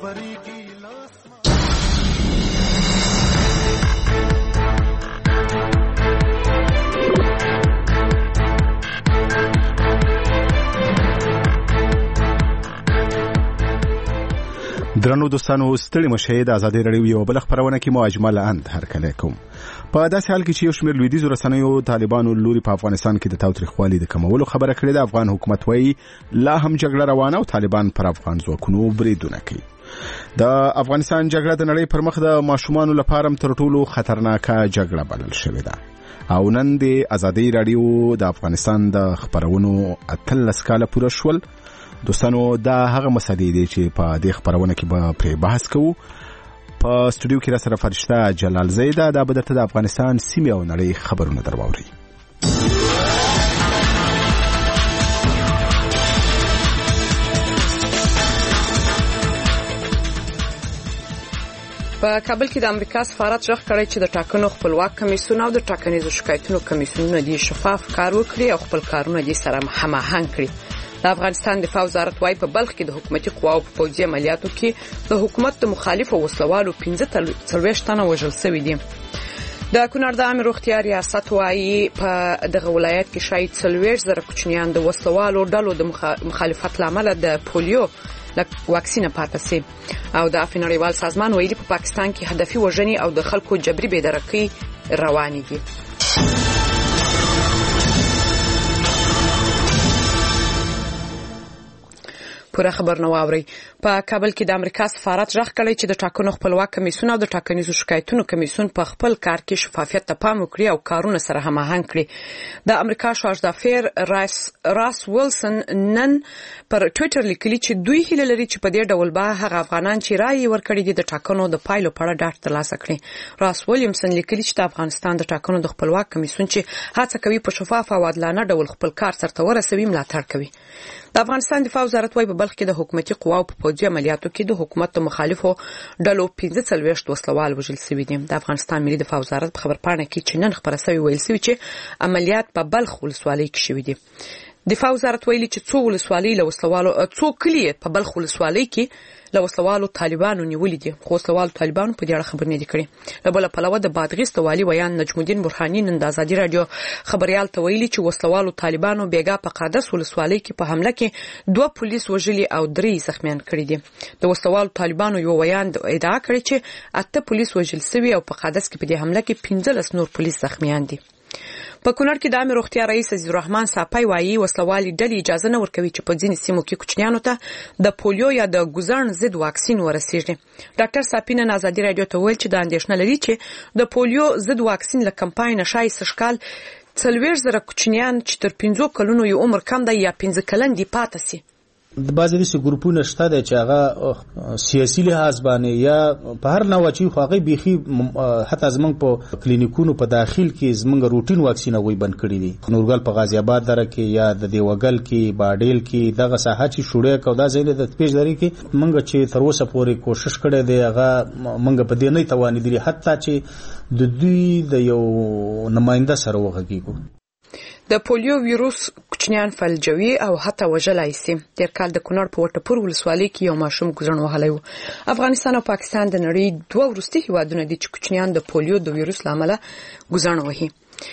درنو دوستانو ستړي مشه د ازادي رادیو یو بل خبرونه کې مو اجمل اند هرکله کوم په داسې حال کې چې یو شمېر لویدیځ رسنیو طالبانو لوري په افغانستان کې د تاوتریخوالي د کمولو خبره کړې ده. افغان حکومت وایي لا هم جګړه روانه او طالبان پر افغان ځواکونو بریدونه کوي. د افغانستان جګړه د نړۍ پر مخ د ماشومانو لپاره تر ټولو خطرناکه جګړه بلل شوې ده او نن د ازادي رادیو د افغانستان د خبرونو 13 کاله پوره شول. دوستانو دا هغه مسلې دي چې په دې خبرونه کې به پرې بحث کوو. په سټوډیو کې را سره فرشته جلال زیده د بدرته د افغانستان سیمه او نړۍ خبرونه درواوري. په کابل کې د امریکا سفارت ژغ کړی چې د ټاکنو خپلواک کمیسیون او د ټاکنیزو شکایتونو کمیسیونونه دي شفاف کار وکړي او خپل کارونه دي سره هماهنګ کړي. د افغانستان دفاع وزارت وايي په بلخ کې د حکومتي قواو په پوځي عملیاتو کې د حکومت د مخالفو وسلوالو 15 تنه وژل شوي دي. د کونړ د عامه روغتیا ریاست وايي په دغه ولایت کې شاید 40,000 کوچنیان د وسلوالو ډلو د مخالفت لامل د پولیو واکسینه پاتې سي. او د افغانستان سازمان ویلي په پاکستان کې هدفي وژنې او د خلکو جبري بېدرکۍ روانې دي. پوره خبر نو اوري. په کابل کې د امریکا سفارت ژغ کړی چې د ټاکنو خپلواک کمیسیون او د ټاکنیزو شکایتونو کمیسیون په خپل کار کې شفافیت ته پام وکړي او کارونه سره هماهنګ کړي. د امریکا شارژ دافیر راس ویلسن نن پر ټوئیټر لیکلی چې دوی هیله لري چې په دې ډول به هغه افغانان چې رائے ورکړي دي د ټاکنو د پایلو په اړه ډاډ ترلاسه کړي. راس ویلیمسن لیکلی چې د افغانستان د ټاکنو د خپلواک کمیسیون چې هڅه کوي په شفاف او عادلانه ډول خپل کار سرته ورسوي ملاتړ کوي. د افغانستان دفاع وزارت وايي په بلخ کې د حکومتي قواو په پوځي عملیاتو کې د حکومت مخالفو ډلو 15 وسلوال وژل شوي دي. د افغانستان ملي دفاع وزارت په خبرپاڼه کې چې نن خبره شوې ویل شوی چې عملیات په بلخ ولسوالۍ کې شوي دي. دفاع وزارت ویلي چې څو ولسوالۍ له وسلوالو څو کلیه په بلخ ولسوالۍ کې له وسلوالو طالبانو نیولې دي. خو وسلوالو طالبانو په دې اړه خبر نه دي کړی. له بل پلوه د بادغیس والي ویان نجم الدین برهانی نن د ازادي رادیو خبريال ته ویلي چې وسلوالو طالبانو بیګا په قادس ولسوالۍ کې په حمله کې 2 پولیس وژلي او 3 زخمیان کړي دي. د وسلوالو طالبانو یو ویان ادعا کړی چې 8 پولیس وژل شوي او په قادس کې په دې حمله کې 15 نور پولیس زخمیان دي. په کونړ کې د عامه روغتیا رئیس عزیز الرحمن صاحب وايي وسلوالي ډلې اجازه نه ورکوي چې په ځینې سیمو کې کوچنیانو ته د پولیو یا د ګوزړن ضد واکسین ورسیږي. ډاکټر ساپینه آزادي رادیو ته ویل چې د اندېښنه لري چې د پولیو ضد واکسین له کمپاین شای سشکال 40,000 کوچنیان چې تر 15 کلونو یو عمر کم دی یا 15 کلن دی پاتې سي. د بعضې داسې ګروپونه شته دی چې هغه سیاسي لحاظ باندې یا په هر نوع چې خو هغوی بیخي حتی زموږ په کلینیکونو په داخل کې زموږ روټین واکسین هغوی بند کړي دي. نورګل په غازي آباد دره کې یا د دیوګل کې باډیل کې دغه ساحه چې شوړیک او دا ځایونه د پیژداري کې موږ چې تر اوسه پورې کوشش کړی دی هغه موږ په دې نه توانېدلي حتی چې د دوی د یو نماینده سره وغږیږو. د پولیو ویروس کوچنیان فلجوي او حتی وژلای شي. تیر کال د کونړ په وټپور ولسوالۍ کې یو ماشوم ګزړن وهلی و. افغانستان او پاکستان د نړۍ دوه وروستي هیوادونه دي چې کوچنیان د پولیو د ویروس لامل ګزړن وهي.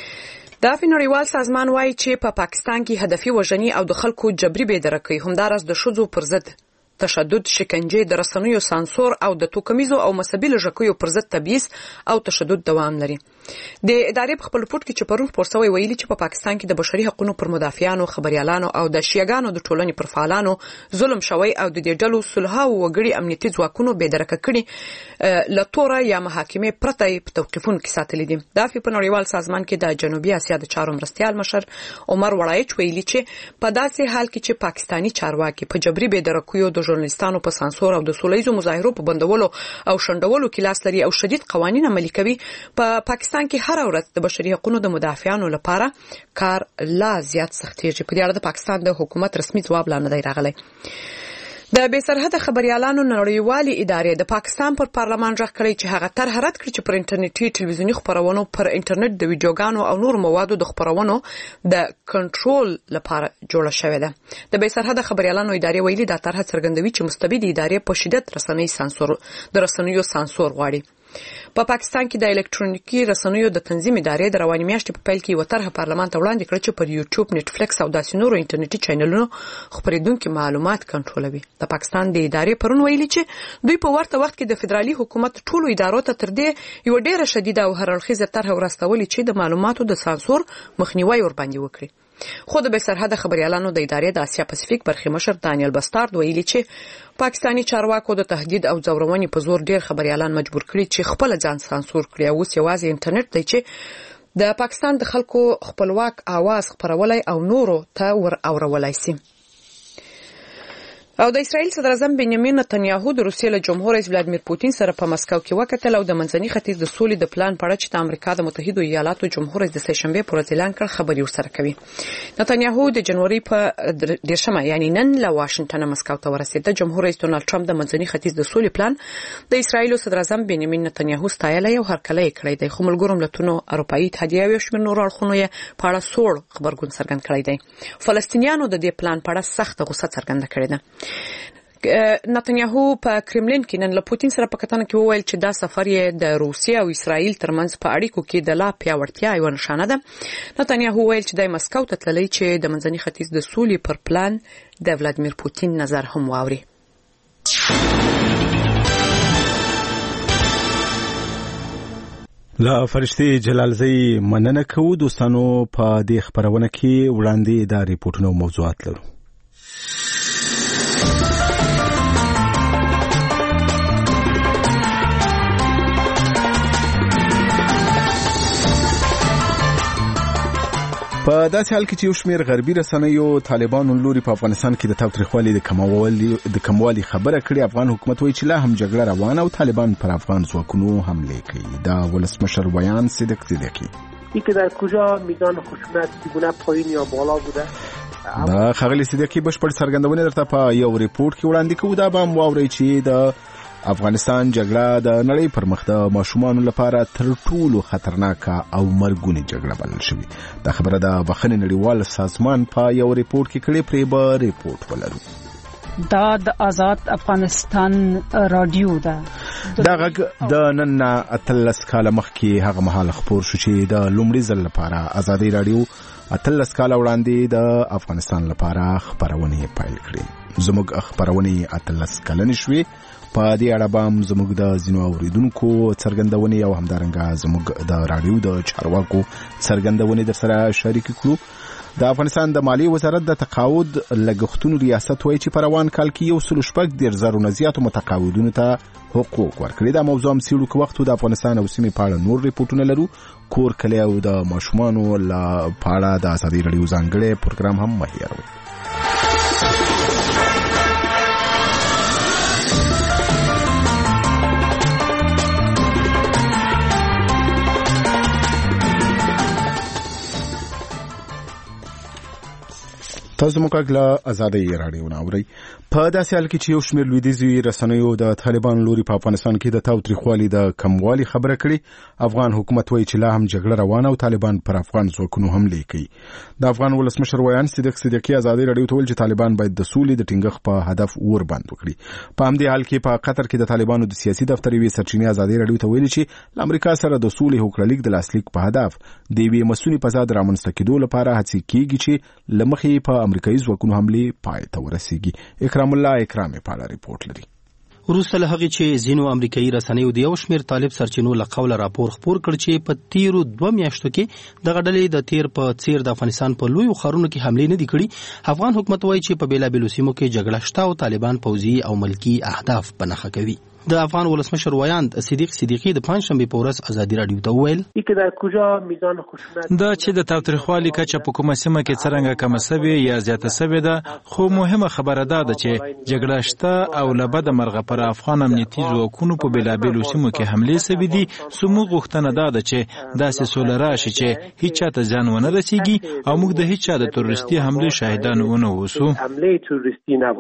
د نړیوال سازمان وايي چې په پاکستان کې هدفي وژنې او د خلکو جبري بېدرکۍ همدارس د ښځو پر ضد تشدد، شکنجه، د رسنیو سانسور او د توکمیزو او مذهبي لږکیو پر ضد تبعیض او تشدد دوام لري. د ادارې په خپل رپورټ کې چې پرون خپور شوی ویلي چې په پاکستان کې د بشري حقوقو پر مدافعانو، خبريالانو او د شیعاګانو د ټولنې پر فعالانو ظلم شوی او د دې ډلو صلح او وګړي امنیتي ځواکونو بېدرکه کړي لتوره یا محاکمې پرته په توقیفونو کې ساتلي دي. د په نړیوال سازمان کې د جنوبي اسیا د چارو مرستيال مشر عمر وړایچ ویلي چې په داسې حال کې چې پاکستانی چارواکي په جبري بېدرکیو د ژورنالیستانو په سانسور او د سولهییزو مظاهرو په بندولو او شنډولو کې لاس لري او شدید قوانین عملي کوي، په پاکستان کې هر ورځ د بشري حقوقو د مدافعانو لپاره کار لا زیات سختېږي. په دې اړه د پاکستان د حکومت رسمي ځواب لا نه دی راغلی. د بې سرحده خبريالانو نړیوالې ادارې د پاکستان پر پارلمان ژغ کړی چې هغه طرح رد کړي چې پر انټرنیټي ټلویزیوني خبرونو پر انټرنیټ د ویډیوګانو او نور موادو د خبرونو د کنټرول لپاره جوړه شوې ده. د بې سرحده خبريالانو ادارې ویلي دا طرح څرګندوي چې مستبد ادارې په شدت رسنیو سانسور غواړي. په پاکستان کې د الکترونیکي رسنیو د تنظیم ادارې د رواني میاشتې په پیل کې یو طرح پارلمان ته وړاندې کړ چې پر یوټیوب، نتفلیکس او داسې نورو انټرنیټي چینلونو خبرېدونکو معلومات کنټرولوي. د پاکستان د ادارې پرون ویلي چې دوی په ورته وخت کې د فدرالي حکومت ټولو ادارو ته تر دې یو ډېره شدیده او هرړخیزه طرح ورستولې چې د معلوماتو د سانسور مخنیوي ورباندې وکړي. خو د بې سرحده خبريالانو د ادارې د اسیا پاسفیک برخې مشر دانیل بستارد ویلي چې پاکستانی چارواکو د تهدید او ځورونې په زور ډېر خبريالان مجبور کړي چې خپل ځان سانسور کړي او اوس یوازې انټرنیټ دی چې د پاکستان د خلکو خپلواک आवाज خبرولای او نورو ته ور اورولای شي. او د اسرایل صدر اعظم بنیامین نتنیاهو د روسیې له جمهور رئیس ولادیمیر پوتین سره په مسکو کې وکتل او د منځني ختیځ د سولې د پلان په اړه چې د امریکا د متحده ایالاتو جمهور رئیس د سهشنبه پر ورځ اعلان کړ خبري ورسره کوي. نتنیاهو د جنوري په 10 یعنی نن له واشنگټن مسکو ته ورسېد. جمهور رئیس ډونالد ټرمپ د منځني ختیځ د سولې پلان د اسرایل صدر اعظم بنیامین نتنیاهو ستایلی او هرکلی کړی دی. خو ملګرو ملتونو، اروپאי اتحادیه او شمېر نور اړخونو یې په اړه سوړ خبرګون څرګند کړی دی. فلسطینیانو د دې پلان په اړه سخت غوسه څرګنده کړې ده. نتنیاهو په کرملین کې نن له پوتین سره په کتنه کې وویل چې دا سفر یې د روسیې او اسرایل ترمنځ په اړیکو کې د لا پیاوړتیا یو نښانه ده. نتنیاهو وویل چې د مسکو ته تللی چې د منځني ختیځ د سولې پر پلان د ولادیمیر پوتین نظر هم واوري. لا فرشتي جلالزی مننه کوو دوستانو. په دې خبرونه کې وړاندې د ریپورتونو موضوعات لرو. په داسې حال کې چې یو شمېر غربي رسنیو طالبانو لوري په افغانستان کې د تاوتریخوالي د کموالي خبره کړې. افغان حکومت وایي چې لا هم جګړه روانه او طالبان پر افغان ځواکونو حمله کوي. دا ولسمشر ویان صدیق صدیقی اینکه در کجا میزان خشونت چگونه پایین یا بالا بوده. دا خغلی صدیقی بشپړ څرګندونه درته په یو ریپورت کې وړاندې کوو. دا به هم واورئ چې د افغانستان جګړه د نړۍ پر مخ د ماشومانو لپاره تر ټولو خطرناکه او مرګونې جګړه بلل شوې. دا خبره د بخښنې نړیوال سازمان په یو ریپورت کې کړې. پرې به ریپورت ولرو. دا د آزاد افغانستان رادیو ده. دا غږ د نن 13 کاله مخکې هغه مهال خبر شو چې د لومړي ځل لپاره آزادي رادیو 13 کاله وړاندې د افغانستان لپاره خبرونه پیل کړې. زموږ خبرونه 13 کلنې شوې. په دې اړه به زموږ د ځینو اوریدونکو څرګندونې او همدارنګه زموږ د رادیو د چارواکو څرګندونې در سره شریک کړو. د افغانستان د مالی وزارت د تقاعد لګښتونو ریاست وایي چې په روان کال کې 1.6 نه زیاتو متقاعدونو ته حقوق ورکړي. دا موضوع هم څېړو که وخت د افغانستان او سیمې په اړه نور ریپورټونه لرو. کور کلی او د ماشومانو په اړه د ازادي رادیو ځانګړی پروګرام هم مه هېروئ. تاسو مو کله آزادي رادیو ناوړي. په داسې حال کې چې یو شمېر لویدیځي رسنیو د طالبان لوري په افغانستان کې د تاوتریخوالي د کموالي خبره کړې. افغان حکومت وایي چې لا هم جګړه روانه او طالبان پر افغان ځواکونو حمله کوي. د افغان ولسمشر ویان صدیق صدیقی آزادي رادیو ته ویل چې طالبان باید د سولې د ټینګښت په هدف ور بند وکړي. په همدې حال کې په قطر کې د طالبانو د سیاسي دفتر یوې سرچینې آزادي رادیو ته ویل چې امریکا سره د سولې هوکړلیک د لاسلیک په هدف د یوې مسونې فضا د رامنځته کېدو لپاره هڅې کیږي چې لمخې په امریکایي ځواکونو حمله پای ته ورسیږي. اکرام الله اکرامي په اړه ریپورت لري. وروسته له هغې چې ځینو امریکایي رسنیو د یو شمېر طالب سرچینو له قوله راپور خپور کړ چې په تیرو 2 میاشتو کې دغه ډلې د تیر په څیر د افغانستان په لویو ښارونو کې حملې نه دي کړي. افغان حکومت وایي چې په بېلابېلو سیمو کې جګړه شته او طالبان پوځي او ملکي اهداف په نښه کوي. د افغان ولسمشر ویاند صدیق صدیقی د پنځشنبه په ورځ آزادي رادیو ته وویل دا چې د تاوتریخوالي کچه په کومه سیمه کې څرنګه کمه سوې یا زیاته سوې ده، خو مهمه خبره ده چې جګړه شته او له بده مرغه پر افغان امنیتي ځواکونو په بېلابېلو سیمو کې حملې سوې دي. زموږ غوښتنه ده چې داسې سوله راشي چې هیڅ چا ته زیان ونه رسیږي او موږ د هیڅ چا د تروریستي حملې شاهدان ونه اوسو.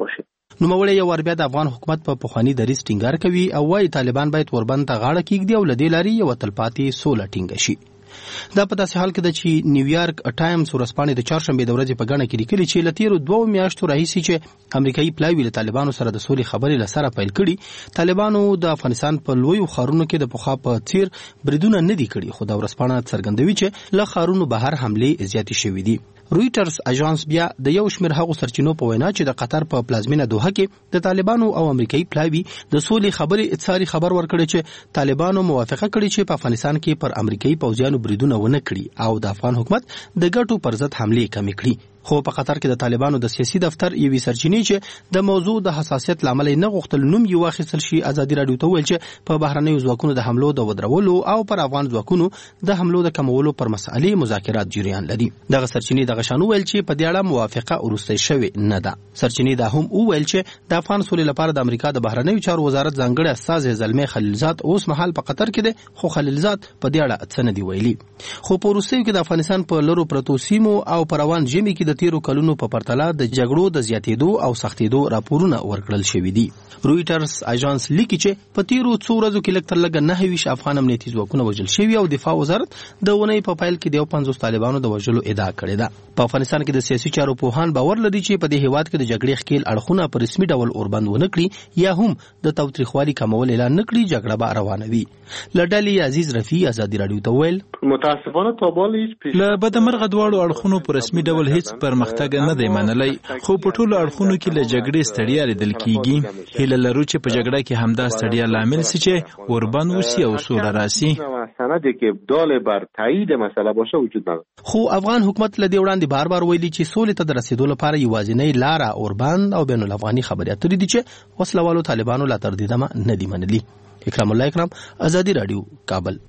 نوموړی یو ور بیا د افغان حکومت په پخوانی دریځ ټینګار کوي او وايي طالبان باید وربند ته غاړه کېږدي او له دې لارې یو تلپاتې سوله ټینګه شي. دا په داسې حال کې ده چې نیویارک ټایمز ورځپاڼې د چهارشنبې د ورځې په ګڼه کې لیکلي چې له تېرو 2 میاشتو راهیسې چې امریکایي پلاوي له طالبانو سره د سولې خبرې له سره پیل کړي، طالبانو د افغانستان په لویو ښارونو کې د پخوا په څیر بریدونه نه دي کړي، خو دا ورځپاڼه څرګندوي چې له ښارونو بهر حملې زیاتې شوې دي. رویټرز اژانس بیا د یو شمېر هغو سرچینو په وینا چې د قطر په پلازمینه دوحه کې د طالبانو او امریکایي پلاوي د سولې خبرې اتصالي خبر ورکړی چې طالبانو موافقه کړې چې په افغانستان کې پر امریکایي پوځیانو بریدونه ونه کړي او د افغان حکومت د ګټو پر ضد حملې کمې کړي. خو په قطر کې د طالبانو د سیاسي دفتر یوې سرچینې چې د موضوع د حساسیت لامل نه غوښتل نوم یې واخیستل شي، ازادي راډیو ته ویل چې په بهرنیو ځواکونو د حملو د ودرولو او پر افغان ځواکونو د حملو د کمولو پر مسئلې مذاکرات جریان لري. دغه سرچینې دغه شانو ویل چې په دې اړه موافقه وروسته شوې نه ده. سرچینې دا هم ویل چې د افغان سولې لپاره د امریکا د بهرنیو چارو وزارت ځانګړی استازی زلمي خلیلزاد اوس مهال په قطر کې دی، خو خلیلزاد په دې اړه څه نه دی ویلي. خو په روسیې کې د افغانستان په لرو پرتو سیمو او پر روان ژمي کې د تیرو کلونو په پرتله د جګړو د زیاتېدو او سختېدو راپورونه ورکړل شوي دي. رویټرز اژانس لیکي چې په تیرو څو ورځو کې لږ تر لږه 9 افغان امنیتي ځواکونه وژل شوي او دفاع وزارت د اونۍ په پیل کې د 50 طالبانو د وژلو ادعا کړې ده. په افغانستان کې د سیاسي چارو پوهان باور لري چې په دې هیواد کې د جګړې ښکیل اړخونه په رسمي ډول اوربند ونه کړي یا هم د تاوتریخوالي کمول اعلان نه کړي، جګړه به روانه وي. لډالي عزیز رفیع ازادي راډیو ته ویل متاسفانه تابال هیڅ له بدمرغه دواړو اړخونو په رسمي ډول هیڅ پرمختګ نه دی منلی، خو په ټولو اړخونو کې له جګړې ستړیا لیدل کیږي. هیله لرو چې په جګړه کې همدا ستړیا لامل شي چې اوربند وسی او سوله راسي. سندی که دال بر تایید مسئله باشه وجود نداره. خو افغان حکومت له دې وړاندې بار بار ویلي چې سولې ته د رسیدو لپاره یوازینۍ لاره اوربند او بین الافغاني خبرې اترې دي چې وسلوالو طالبانو لا تر دې دمه نه دي منلي. اکرام الله اکرام، ازادي راډیو، کابل.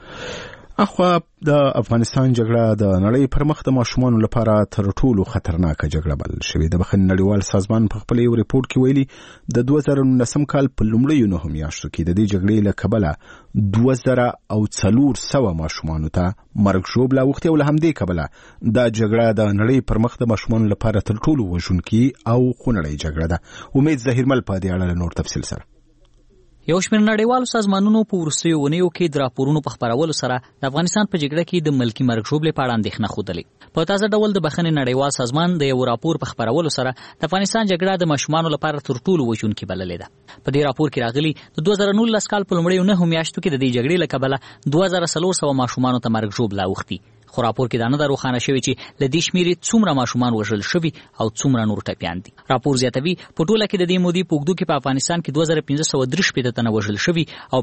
اخوا د افغانستان جګړه د نړۍ پر مخ د ماشومانو لپاره تر ټولو خطرناکه جګړه بلل شوې. د بخښنې نړیوال سازمان په خپل یو ریپورت کې ویلي د 2019 کال په لومړیو 9 میاشتو کې د دې جګړې له کبله 2400 ماشومانو ته مرګ ژوبله اوښتې او له همدې کبله دا جګړه د نړۍ پر مخ د ماشومانو لپاره تر ټولو وژونکې او خونړۍ جګړه ده. امید ظهیرمل په دې اړه نور تفصیل سره. یو شمېر نړیوالو سازمانونو په وروستیو اونیو کې د راپورونو په خپرولو سره د افغانستان په جګړه کې د ملکي مرګ ژوبلې په اړه اندېښنه ښودلې. په تازه ډول د بخښنې نړیوال سازمان د یو راپور په خپرولو سره د افغانستان جګړه د ماشومانو لپاره تر ټولو وژونکې بللې ده. په دې راپور کې راغلي د 2019 کال په لومړیو 9 میاشتو کې د دې جګړې له کبله 2400 ماشومانو ته مرګ ژوبله اوښتي. خو راپور کې دا نه ده روښانه شوې چې له دې شمېرې څومره ماشومان وژل شوي او څومره نور ټپیان دي. راپور زیاتوي په ټوله کې د دې مودې په اوږدو کې په افغانستان کې 2563 تنه وژل شوي او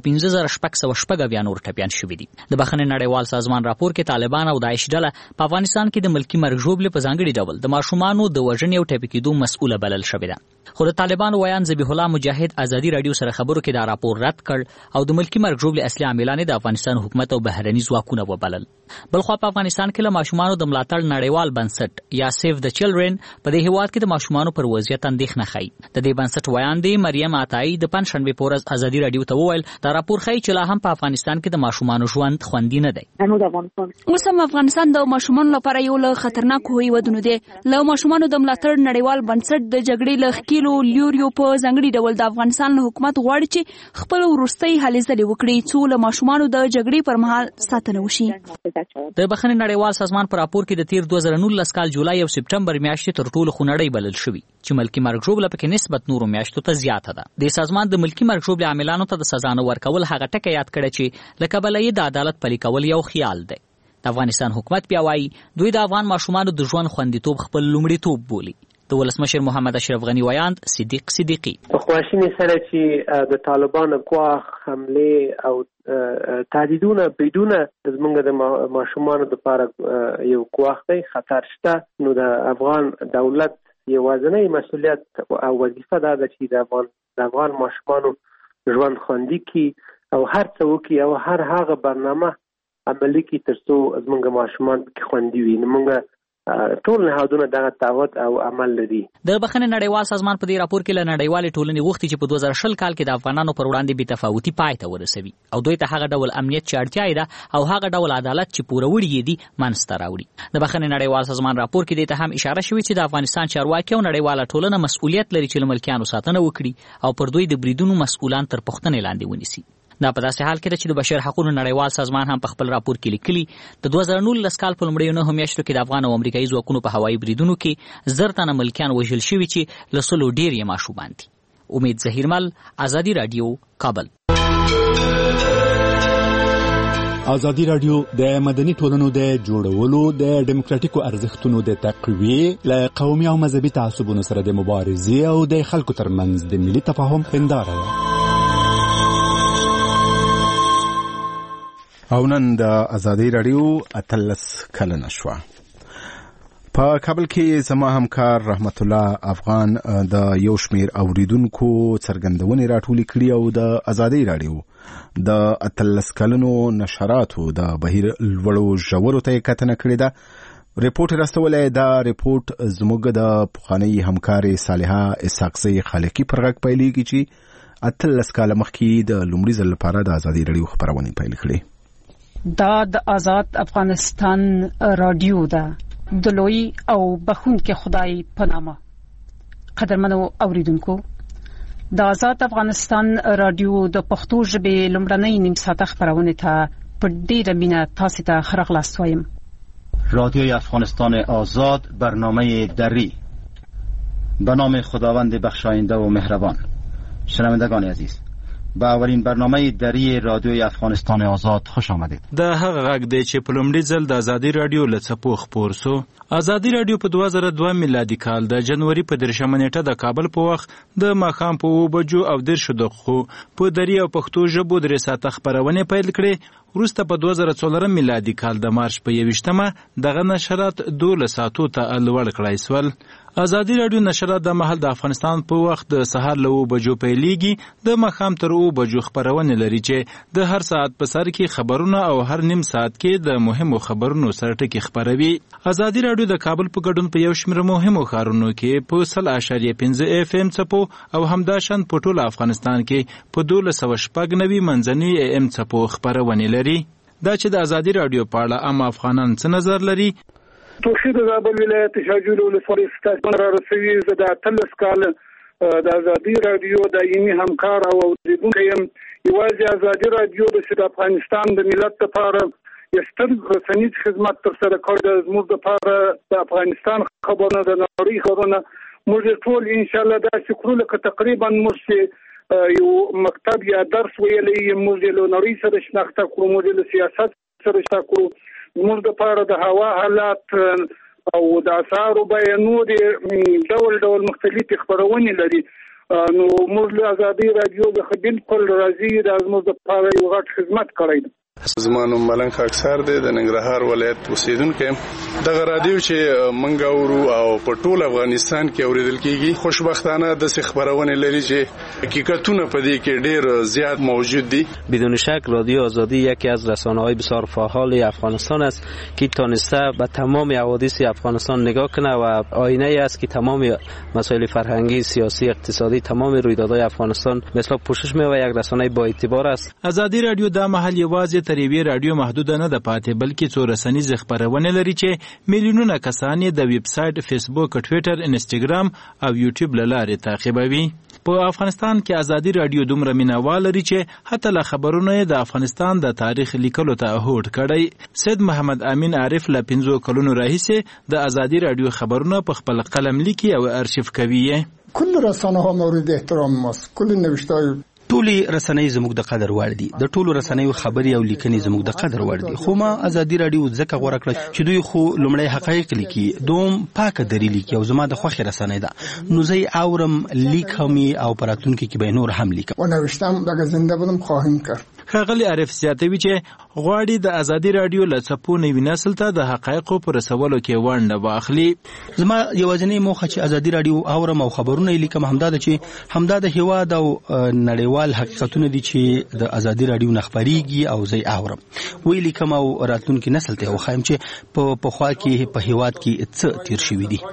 15614 نور ټپیان شوي دي. د بخښنې نړیوال سازمان راپور کې طالبان او داعش ډله په افغانستان کې د ملکي مرګ ژوبلې په ځانګړي ډول د ماشومانو د وژنې او ټپي کېدو مسؤله بلل شوې ده. خو د طالبانو ویان ذبیح الله مجاهد ازادي راډیو سره خبرو کې دا راپور رد کړ او د ملکي مرګ ژوبلې اصلي عاملان د افغانستان حکومت او بهرني ځواکونه وبلل. بلخوا په افغانستان کې له ماشومانو د ملاتړ نړیوال بنسټ یا سیف د چلډرن په دې هیواد کې د ماشومانو پر وضعیت اندېښنه ښیي. د دې بنسټ ویان دی مریم عطایي د پنځشنبې په ورځ ازادي راډیو ته وویل دا راپور ښیي چې لا هم په افغانستان کې د ماشومانو ژوند خوندي نه دی. اوس هم افغانستان د ماشومانو لپاره یو له خطرناکو هیوادونو دی. له ماشومانو د ملاتړ نړیوال بنسټ د جګړې له ښکیلو لیوریو په ځانګړي ډول د افغانستان له حکومت غواړي چې خپل وروستۍ هلې ځلې وکړي څو له ماشومانو د جګړې پر مهال ساتنه وشي. د بخښنې نړیوال سازمان په راپور کې د تیر 2019 کال جولای او سپټمبر میاشتې تر ټولو خونړۍ بلل شوي چې ملکي مرګ ژوبله پکې نسبت نورو میاشتو ته زیاته ده. د سازمان د ملکي مرګ ژوبلې عاملانو ته د سزا نه ورکول هغه ټکی یاد کړی چې له کبله یې د عدالت پلي کول یو خیال دی. د افغانستان حکومت بیا وایي دوی د افغان ماشومانو د ژوند خوندیتوب خپل لومړیتوب بولي. د ولسمشر محمد اشرف غنی ویاند صدیق صدیقی خواشینی سره چې د طالبانو ګواښ حمله او تهدیدونه بدون زمونږ د ماشومانو لپاره یو ګواښ دی، خطر شته. نو د افغان دولت یوازینی مسؤلیت او وظیفه دا ده چې د افغان ماشومانو ژوند خوندي کړي او هر څه وکړي او هر هغه برنامه عملي کړي ترڅو زمونږ ماشومان پکې خوندي وي. نو موږ ټول نهادونه دغه تعهد او عمل لري. د بخښنې نړیوال سازمان په دې راپور کې له نړیوالې ټولنې غوښتي چې په 2020 کال کې د افغانانو پر وړاندې بې تفاوتي پای ته ورسوي او دوی ته هغه ډول امنیت چې اړتیا یې ده او هغه ډول عدالت چې پوروړي یې دي منځته راوړي. د بخښنې نړیوال سازمان راپور کې دې ته هم اشاره شوې چې د افغانستان چارواکي او نړیواله ټولنه مسؤلیت لري چې له ملکیانو ساتنه وکړي او پر دوی د بریدونو مسؤلان تر پوښتنې لاندې ونیسي. دا په داسې حال کې ده چې د بشر حقوقو نړیوال سازمان هم په خپل راپور کې لیکلي د 2019 کال په لومړیو 9 میاشتو کې د افغان او امریکایي ځواکونو په هوایي بریدونو کې 10 تنه ملکیان وژل شوي چې له 100 ډېر یې ماشومان دي. امید ظهیرمل، ازادي رادیو، کابل. ازادي رادیو د مدني ټولنو د جوړولو د ډیموکراتیکو ارزښتونو د تقویې له قومي او مذهبي تعصبونو سره د مبارزې او د خلکو ترمنځ د ملي تفاهم هنداره ده. او نن د ازادي رادیو 13 کلنه شوه. په کابل کې زما همکار رحمت الله افغان د یو شمیر اوریدونکو څرګندونې راټولې کړي او د ازادي رادیو د 13 کلنو نشراتو د بهیر لوړو ژورو ته کتنه کړې ده. ریپورت راستولې دا ریپورت زموږ د پخوانی همکارې صالحه اسحاقزی خالقی پر غږ پیلېږي چې 13 کال مخکې د لومړي ځل لپاره د ازادي رادیو خبرونه پیل کړې. دا د آزاد افغانستان رادیو ده د لوی او بخښونکي خدای په نامه. قدرمنو اوریدونکو، د آزاد افغانستان رادیو د پښتو ژبې لومړنۍ نیم ساعته خبرونه ته په ډیره مینه تاسو ته ښه راغلاست وایم. رادیوی افغانستان آزاد، برنامه دری، به نام خداوند بخشاینده و مهربان. شنوندگان عزیز، با اولین برنامه دری رادیوی افغانستان آزاد خوش آمدید. د هغه غږ دی چې په لومړي ځل د ازادي رادیو له څپو خپور سو. ازادي رادیو په 2002 میلادي کال د جنوري په 13 نیټه د کابل په وخت د ماښام په 2 بجو او 10 دقیقو په دری او پښتو ژبو 3 ساعته خبرونه پیل کړې. وروسته په 2014 میلادي کال د مارچ په 21مه دغه نشرات 12 ساعتو ته لوړ کړای سول. ازادي رادیو نشرات د مهال د افغانستان په وخت د سهار له 2 بجو پیلېږي، د ماښام تر 2 بجو خبرونه لري چې د هر ساعت په سر کې خبرونه او هر نیم ساعت کې د مهمو خبرونو سره ټکی خبروي. ازادي رادیو د کابل په ګډون په یو شمېر مهمو ښارونو کې په 100.5 FM څپو او همداشان په ټول افغانستان کې په 1290 منځني AM څپو خبرونه لري. دا چې د ازادي رادیو په اړه عام افغانان څه نظر لري. توشید زابل ولایت شاجول ولسوالۍ ستاسو را رسوي زه د 13 کال د ازادي رادیو د یمي همکار او اوریدونکو يم. یوازې ازادي رادیو د افغانستان د ملت لپاره یستر رسنیز خدمت تر سره کړی د زموږ لپاره د افغانستان خبرونه د نړۍ خبرونه موږ ټول ان شاء الله دا شکر لکه تقریبا موږ یو مکتب یا درس ویلې موږ له نړۍ سره شناخته کوو، موږ له سیاست سره شناخته کوو، موږ د پاره د هوا حالات او د اسعارو بیانونه ډول ډول مختلفې خبرونه لري. نو موږ له ازادي رادیو د خدمت کول راځي د موږ د پاره یو غټ خدمت کړی. زمانو ملنګ خاکسار دی د ننګرهار ولایت اوسیدونکو. دغه رادیو چې منګ اورو او په ټول افغانستان کې اوریدل کیږي، خوشبختانه د خبرونه لري چې حقیقتونه په دې کې ډیر زیات موجود دي. بدون شک رادیو آزادی یکی از رسانه‌های بسیار فعال افغانستان است که تونسته به تمام حوادث افغانستان نگاه کنه و آینه‌ای است که تمام مسائل فرهنگی، سیاسی، اقتصادی، تمام رویدادهای افغانستان مثلا پوشش می‌یابد. یک رسانه با اعتبار است. ازادي رادیو د محل یوازې تریوی رادیو محدود نه د پاتې بلکې څو رسنیز خبرونه لري چې میلیونونه کسان د ویب سټ، فیسبوک، ټوئیټر، انسټاګرام او یوټیوب لاره تعقیبوي. په افغانستان کې ازادي رادیو دومره مینوال لري چې حتی له خبرونه د افغانستان د تاریخ لیکلو ته هوډ کړی. سید محمد امین عارف له 15 کلونو راهیسې د ازادي رادیو خبرونه په خپل قلم لیکي او ارشیف کوي. کل رسانه ها مورد احترام ماست. کل نوشته‌های ټولي رسنۍ زموږ د قدر وړ دي. د ټولو رسنیو خبري او لیکنې زموږ د قدر وړ دي. خو ما ازادي رادیو ځکه غوړه کړ چې دوی خو لومړی حقایق لیکي، دوم پاکه دری لیکي او زما د خوښي رسنۍ ده. نو زه اورم، لیکم او پراتونکو کې به نور هم لیکم. و نوشتم اگه زنده بودم خواهیم کرد. ښاغلي عارف زیاتوي چې غواړي د ازادي رادیو له څپو نوي نسل ته د حقایقو په رسولو کې ونډه واخلي. زما یوازینۍ موخه چې ازادي رادیو اورم او خبرونه لیکم همدا ده چې همدا د هیواد او نړیوال حقیقتونه دي چې د ازادي رادیو نه خبريږي او زه اورم وی لیکم او راتلونکي نسل ته وخایم چې په خوا کې په هیواد کې څه تیر شوی دي.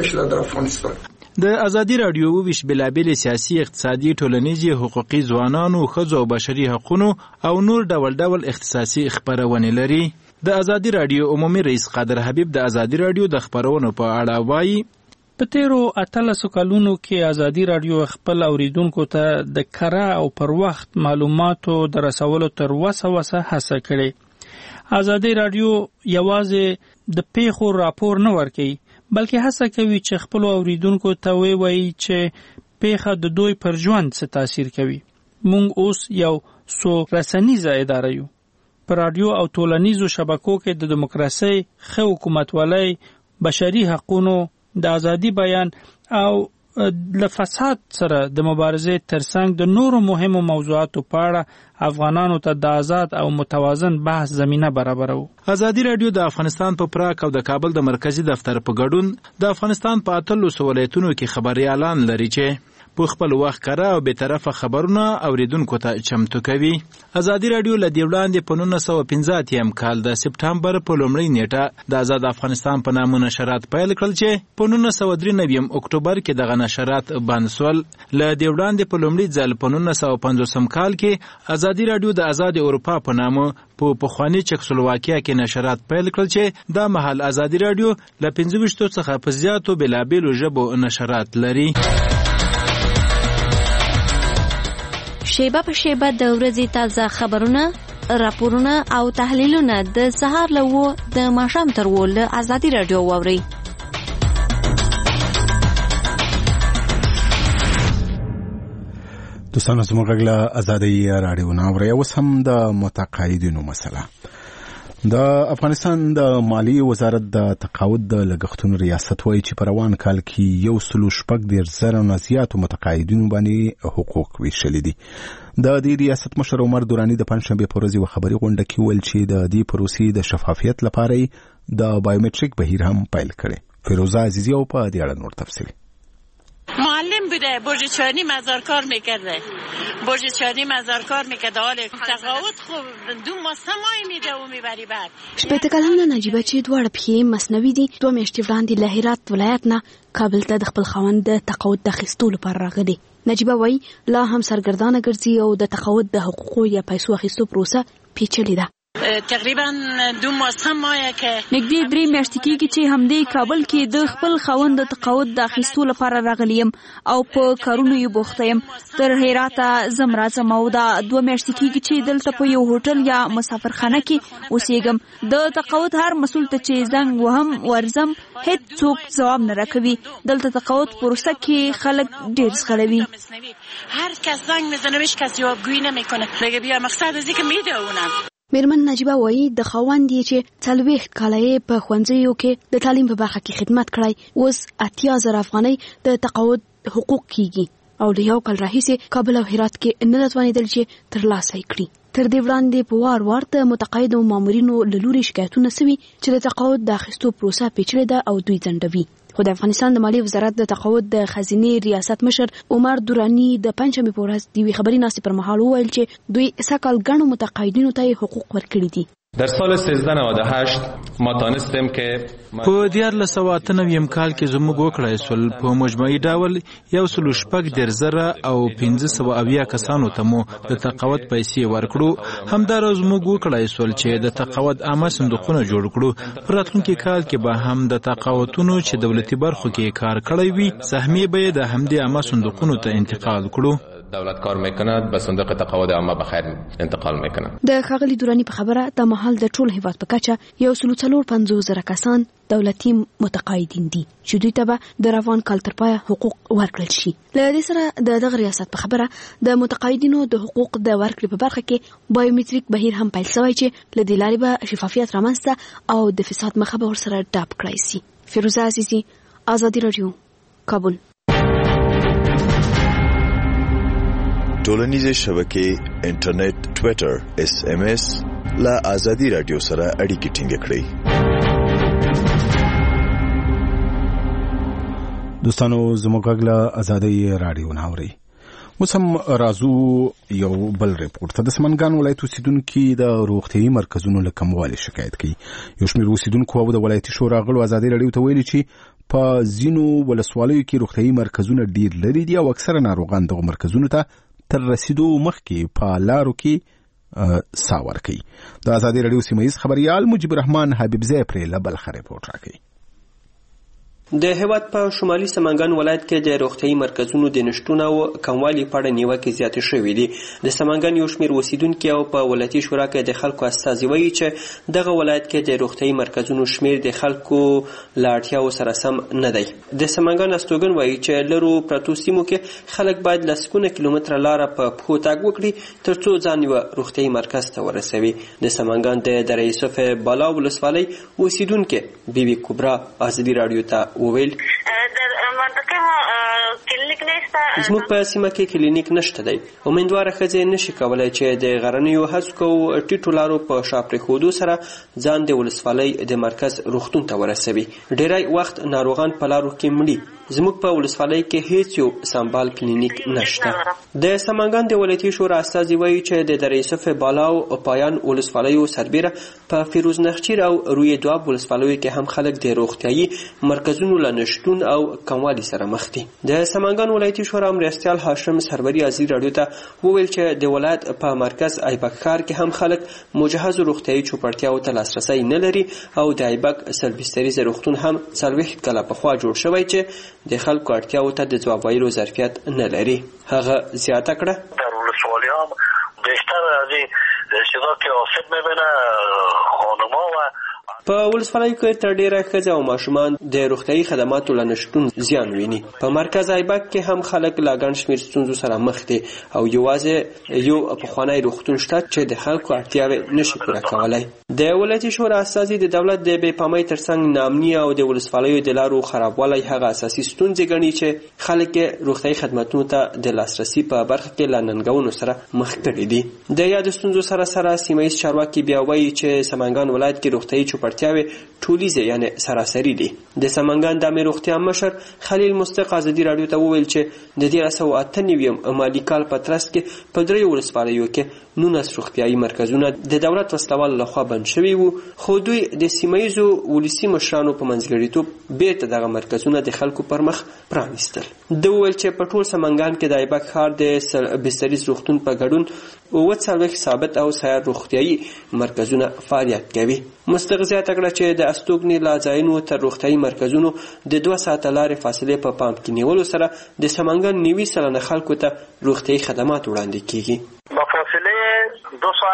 د ازادي رادیو ویش بلابل سیاسي اقتصادي ټولنیزي حقوقي ځوانانو ښځو او بشري حقوقو او نور ډول ډول اختصاصي خبرونه لري. د ازادي رادیو عمومي رئیس قادر حبیب د ازادي رادیو د خبرونو په اړه وایي په تیرو 18 کلونو کې ازادي رادیو خپل اوریدونکو ته د کره او پر وخت معلوماتو د رسولو تر وسه هڅه کړې. ازادي رادیو یوازې د پیښو راپور نه ورکوي بلکې هڅه کوي چې خپل اوریدونکو ته وایي چې پیښه د دوی پر ژوند څه تاثیر کوي. مونږ اوس یو څو رسنیزه اداره یو. پر رادیو او ټولنیزو شبکو کې د دیموکراسي، ښه حکومتولۍ، بشري حقوقو، د ازادي بیان او له فساد سره د مبارزې ترڅنګ د نورو مهمو موضوعاتو په اړه افغانانو ته د آزاد او متوازن بحث زمينه برابرو. ازادي رادیو د افغانستان په پراک او د کابل د مرکزی دفتر په ګډون د افغانستان په 13 ولایتونو کې خبريالان لري چې په خپل وخت کړه او به طرفه خبرونه اوریدونکو ته چمتو کوي. ازادي رادیو له دی وړاندې په 1915 کال د سپټمبر په لومړۍ نیټه د آزاد افغانستان په نامه نشرات پیل کړل چې په 1993 اکتوبر کې دغه نشرات بند شول. له دی وړاندې په لومړي ځل په 1950 کال کې ازادي رادیو د آزاد اروپا په نامه په پخوانی چکسلواکیا کې نشرات پیل کړل چې د محل ازادي رادیو له 25 څخه په زیاتو بلابلو ژبو نشرات لري. شیبه په شیبه د ورځې تازه خبرونه، راپورونه او تحلیلونه د سهار له 9 د ماښام تر 10 له ازادي رادیو واورئ. دوستانو زموږ غږ له ازادي رادیو نه اورئ. اوس هم د متقاعدینو مسله. د افغانستان د مالی وزارت د تقاعد د لګښتونو ریاست وایي چې په روان کال کې 1.4 نه زیاتو متقاعدینو باندې حقوق ویشلي دي. د دې ریاست مشر عمر دورانی د پنځشنبه په ورځ یو خبري غونډه کې ویل چې د دې پروسې د شفافیت لپاره د بایومټریک بهیر هم پیل کړي. فیروزه عزیزی او په دې اړه نور تفصیل. معلم بوده، برج 4 مزارکار میکرده، برج 4 مزارکار میکرده. حال تقاعد خوب 2 ماه 3 ماه میده و میبری بعد. شپږ کلنه نجیبه چې دواړه پښې مصنوعي دي 2 میاشتې وړاندې له هرات ولایت نه کابل ته د خپل خاوند د تقاعد د اخیستو لپاره راغلي. نجیبه وایي لا هم سرګردانه ګرځي او د تقاعد د حقوقو یا پیسو اخیستو پروسه پیچلې ده. تقریبا 2 ماه 3 ماه کې نږدې 3 میاشتې کېږي چې همدې کابل کې د خپل خاوند د تقاعد د اخیستو لپاره راغلی یم او په کارونو یې بوخته یم. تر هراته زم راځم او دا 2 میاشتې کېږي چې دلته په یو هوټل یا مسافرخانه کې اوسېږم. د تقاعد هر مسؤل ته چې زنګ وهم ورزم هیڅ څوک ځواب نه راکوي. دلته تقاعد پروسه کې خلک ډېر زغلوي. هر کس زنگ میزنه بهش کس جوابگویی نمیکنه. میگه بیا مقصد از اینکه میدونم. میرمن نجیبه وایي د خاوند یې چې 40 کاله یې په ښوونځیو کې د تعلیم په برخه کې خدمت کړی اوس 80,000 افغانۍ د تقاعد حقوق کیږي او له یو کال راهیسې کابل او هرات کې نه توانېدل چې ترلاسه کړي. تر دې وړاندې په وار د متقاعدو مامورینو له لوري شکایتونه سوي چې د تقاعد د اخیستو پروسه پیچلې ده او دوی ځنډوي. خو د افغانستان د مالی وزارت د تقاعد د خزینې ریاست مشر عمر دورانی د پنځمې په ورځ د خبري ناستې پر مهال وویل چې دوی سکهال ګڼو متقاعدینو ته حقوق ورکړي دي. در سال 1398 ما تانستیم که په 1998 کال کې زموږ وکړای سول په مجموعي ډول 1.8 او 570 کسانو ته مو د تقاعد پیسې ورکړو. همدارس موږ وکړای سول چې د تقاعد عامه صندوقونه جوړ کړو. په راتلونکي کال کې به هم د تقاعدونو چې دولتي برخو کې کار کړی وي سهمیه به د همدې عامه صندوقونو ته انتقال کړو. دولت کار میکند به صندوق تقاعد عامه به خیر انتقال میکنند. د ښاغلي دورانی په خبره د محل د ټول هیواد په کچه 1.450,000 کسان دولتي متقاعدین دي چې دوی ته به د روان کال تر پایه حقوق ورکړل شي. له دې سره د دغه ریاست په خبره د متقاعدینو د حقوق د ورکړې په برخه کې بایومټریک بهیر هم پیل شوی چې له دې لارې به شفافیت رامنځته او د فساد مخه به ورسره ډاپ کړای شي. فیروزه عزیزی، ازادي رادیو، کابل. ټولنیزې شبکې، انټرنیټ، ټوئیټر SMS لا آزادي رادیو سره اړیکې ټینګ کړئ. دوستانو زموږ غږ له آزادي رادیو ناوري. وسم رازو یو بل ریپورت ته د سمنګان ولایت اوسیدونکو د روغتيایي مرکزونو له کموالي شکایت کوي. یو شمېر اوسیدونکو او د ولایتي شورا غړو آزادي رادیو ته ویلي چې په ځینو ولسوالیو کې روغتيایي مرکزونه ډیر لري دي او اکثره ناروغان دغه مرکزونو ته تر رسیدو مخکې په لارو کې ساور کوي. د آزادي رادیو سیمایي خبريال مجيب الرحمن حبيب زی پرې لبل خبر ریپورت راکړي. د هیواد په شمالي سمنګان ولایت کې د روغتيایي مرکزونو د نشټون او کموالي په اړه نیوکې زیاتې شوې دي. د سمنګان یو شمېر اوسیدونکو او په ولایتي شورا کې د خلکو استازي وایي چې دغه ولایت کې د روغتيایي مرکزونو شمېر د خلکو له اړتیاو سره سم نه دی. د سمنګان استوګن وایي چې لرو پرتو سیمو کې خلک باید لسګونه کیلومتره لاره په پښو تګ وکړي ترڅو ځان یو روغتيایي مرکز ته ورسوي. د سمنګان د دره یوسف بالا ولسوالۍ اوسیدونکو بیبي کبرا آزادي رادیو ته وویل زموږ په سیمه کې کلینیک نشته دی. امیندواره ښځې نشي کولای چې د غرنیو هسکو ټیټو لارو په شا پرېښودو سره ځان د ولسوالۍ د مرکز روغتون ته ورسوي. ډیری وخت ناروغان په لارو کې مړي. زموږ په ولسوالۍ کې هیڅ یو سمبال کلینیک نشته. د سمنګان د ولایتي شورا استازي وایي چې د دره یوسف بالا او پایان ولسوالیو سربیره په فیروز نخچیر او روی دواب ولسوالیو کې هم خلک د روغتيایي مرکزونو له نشټون او کموالي سره مخ دي. د سمنګان ولایتي شورا مرستیال هاشم سربری ازي رادیو ته وویل چې د ولایت په مرکز ایبک ښار کې هم خلک مجهز روغتيایي چوپړتیاو ته لاسرسي نه لري او د ایبک سلبستریز روغتون هم 40 کاله پخوا جوړ شوی چې د خلکو اړتیاو ته د ځواب ویلو ظرفیت نه لري. هغه زیاته کړه در ولسوالی هم بیشتر از این چیزا که آسیب میبینه خانما و په ولسوالیو کې تر ډیره ښځې او ماشومان د روغتيایي خدماتو له نشټون زیان ویني. په مرکز ایبک کې هم خلک له ګڼ شمېر ستونزو سره مخ دي او یوازې یو پخوانی روغتون شته چې د خلکو اړتیاوې نشي پوره کولی. د ولایتي شورا استازي د دولت د بې پامۍ ترڅنګ ناامني او د ولسوالیو د لارو خرابوالی هغه اساسي ستونزې ګڼي چې خلک روغتيایي خدماتو ته د لاسرسي په برخه کې له ننګونو سره مخ کړي دي. د یاد ستونزو سره سره سیمایي چارواکي بیا وایي چې سمنګان ولایت کې روغتيایي چوپړتیاوې ټولیزه یعنی سراسری دي. د سمنګان د روغتیا مشر خلیل مستق آزادي رادیو ته وویل چې د 1998 مالي کال په ترڅ کې په درې ولسوالیو کې 19 روغتيایي مرکزونه د دولت وسلوال لخوا بند شوي وو، خو دوی د سیمایزو ولسی مشرانو په منځګړیتوب بیرته دغه مرکزونه د خلکو پر مخ پرانیستل. د ویل چې په ټول سمنګان کې د ایبک ښار د بستریز روغتون په ګډون 40 ثابت او سیار روغتيایي مرکزونه فعالیت کوي. مستغزیات کړه چې د استوګنې لاځایونو تر روغتيایي مرکزونو د 2 ساعته لارې فاصله په پام کې نیولو سره د سمنګان 90 سلنه خلکو ته روغتيایي خدمات وړاندې کیږي. د 2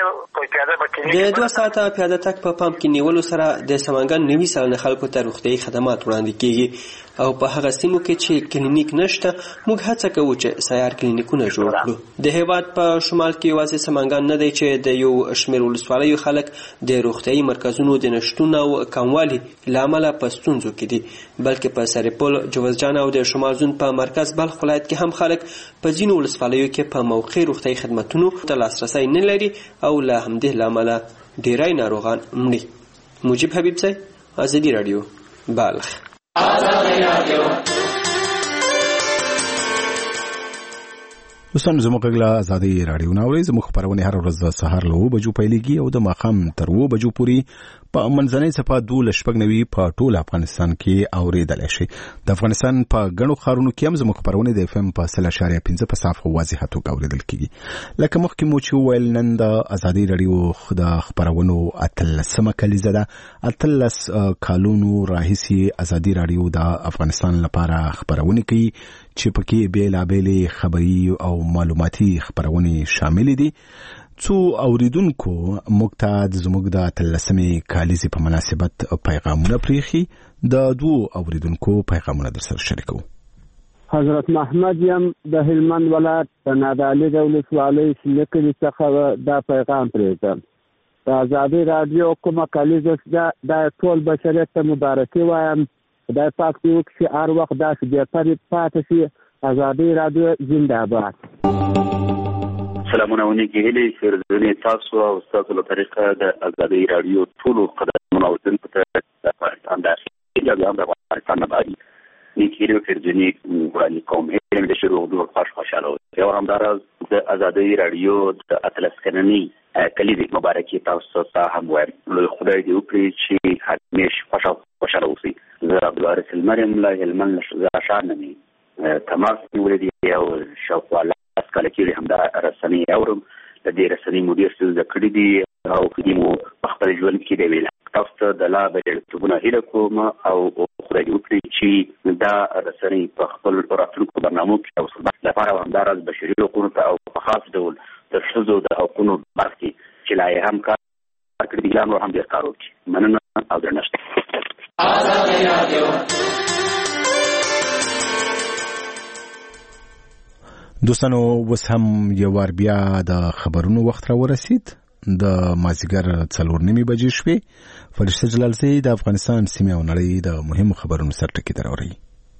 ساعته پیاده تک په پام کې نیولو سره د سمنګان 90 سلنه خلکو ته روغتيایي خدمات وړاندې کیږي او په هغه سیمو کې چې کلینیک نشته موږ هڅه کوو چې سیار کلینیکونه جوړ کړو. د هیواد په شمال کې یوازې سمنګان نه دی چې د یو شمېر ولسوالیو خلک د روغتيایي مرکزونو د نشټون او کموالي له امله په ستونزو کې دي، بلکې په سرپل، جوزجان او د شمال زون په مرکز بلخ ولایت کې هم خلک په ځینو ولسوالیو کې په موقع روغتيایي خدماتونو ته لاسرسي نه لري او له همدې لامله ډیری ناروغان مړي. مجيب حبيب زی آزادي رادیو بلخ. دوستان زموږ غږ له آزادي رادیو ناوري. زموږ خبرونه هر ورځ سهار له 9 بجو پیلېږي او د ماښام تر 2 بجو پورې په منځنۍ صفه 2:90 په ټول افغانستان کې اوریدل شي. د افغانستان په غنو خارونو کې هم زموږ خبرونه د FM په 0.5 په صاف واضح توګه اوریدل کیږي. لکه مخکې مو چې ویل نن د آزادي رادیو د خبرونو اتلسمه کلیزه ده. 13 کالونو راهیسي آزادي رادیو د افغانستان لپاره خبرونه کوي چې پکې بیلابېلې خبري او معلوماتي خبرونه شامل دي. څو اوریدونکو مقتاد زموږ د تلسمې کالیزې په مناسبت پیغامونه پریخي. د 2 اوریدونکو پیغامونه در سره شریکو. حضرت محمد یم د هلمند ولایت د نادعلي ولسوالۍ سلیکلي څخه دا پیغام پریږدم. د آزادي رادیو کومه کالیزه ده د ټول بشریت ته مبارکي وایم. خدای پاک دې وکړي هر وخت داسې بېپرې پاتې شي. آزادي رادیو زنده باد. سلامونه ونیږي هلي فرزونه تاسو او تاسو له طریقه د ازادي رادیو ټول قدمونه او دن په افغانستان داخلي یا د افغانستان باندې نیکیرو فرزونه وړاندې کوم هلي د شروع دوه خوشاله او همدارس د ازادي رادیو د اتلس کنني کلیدي مبارکي تاسو ته هم وایم له خدای دې وکړي چې همیش خوشاله اوسئ زه عبدالوارث المریم له هلمند شهر نه تماس نیولې او شاوخوا کله کې هم دا رسنۍ اورم د دې رسنۍ مدیر څه کړی دی او کومو خپل ژوند کې دی ویل تاسو د لا بلټونه هله کوم او خدای دې وکړي چې دا رسنۍ په خپل راتلونکو برنامو کې او لپاره همدارز بشري حقوق او په خاص ډول د شذو د حقوقو برخه چې لا هم کار کړی دی نو هم ډیر کار وکړي مننه او درنښت آزادي رادیو دوستانو وس هم یو وار بیا د خبرونو وخت را ورسید د مازیګر 4:30 بجې شوې فرشته جلالزی د افغانستان سیمه او نړۍ د مهمو خبرونو سره ټکی دراوړي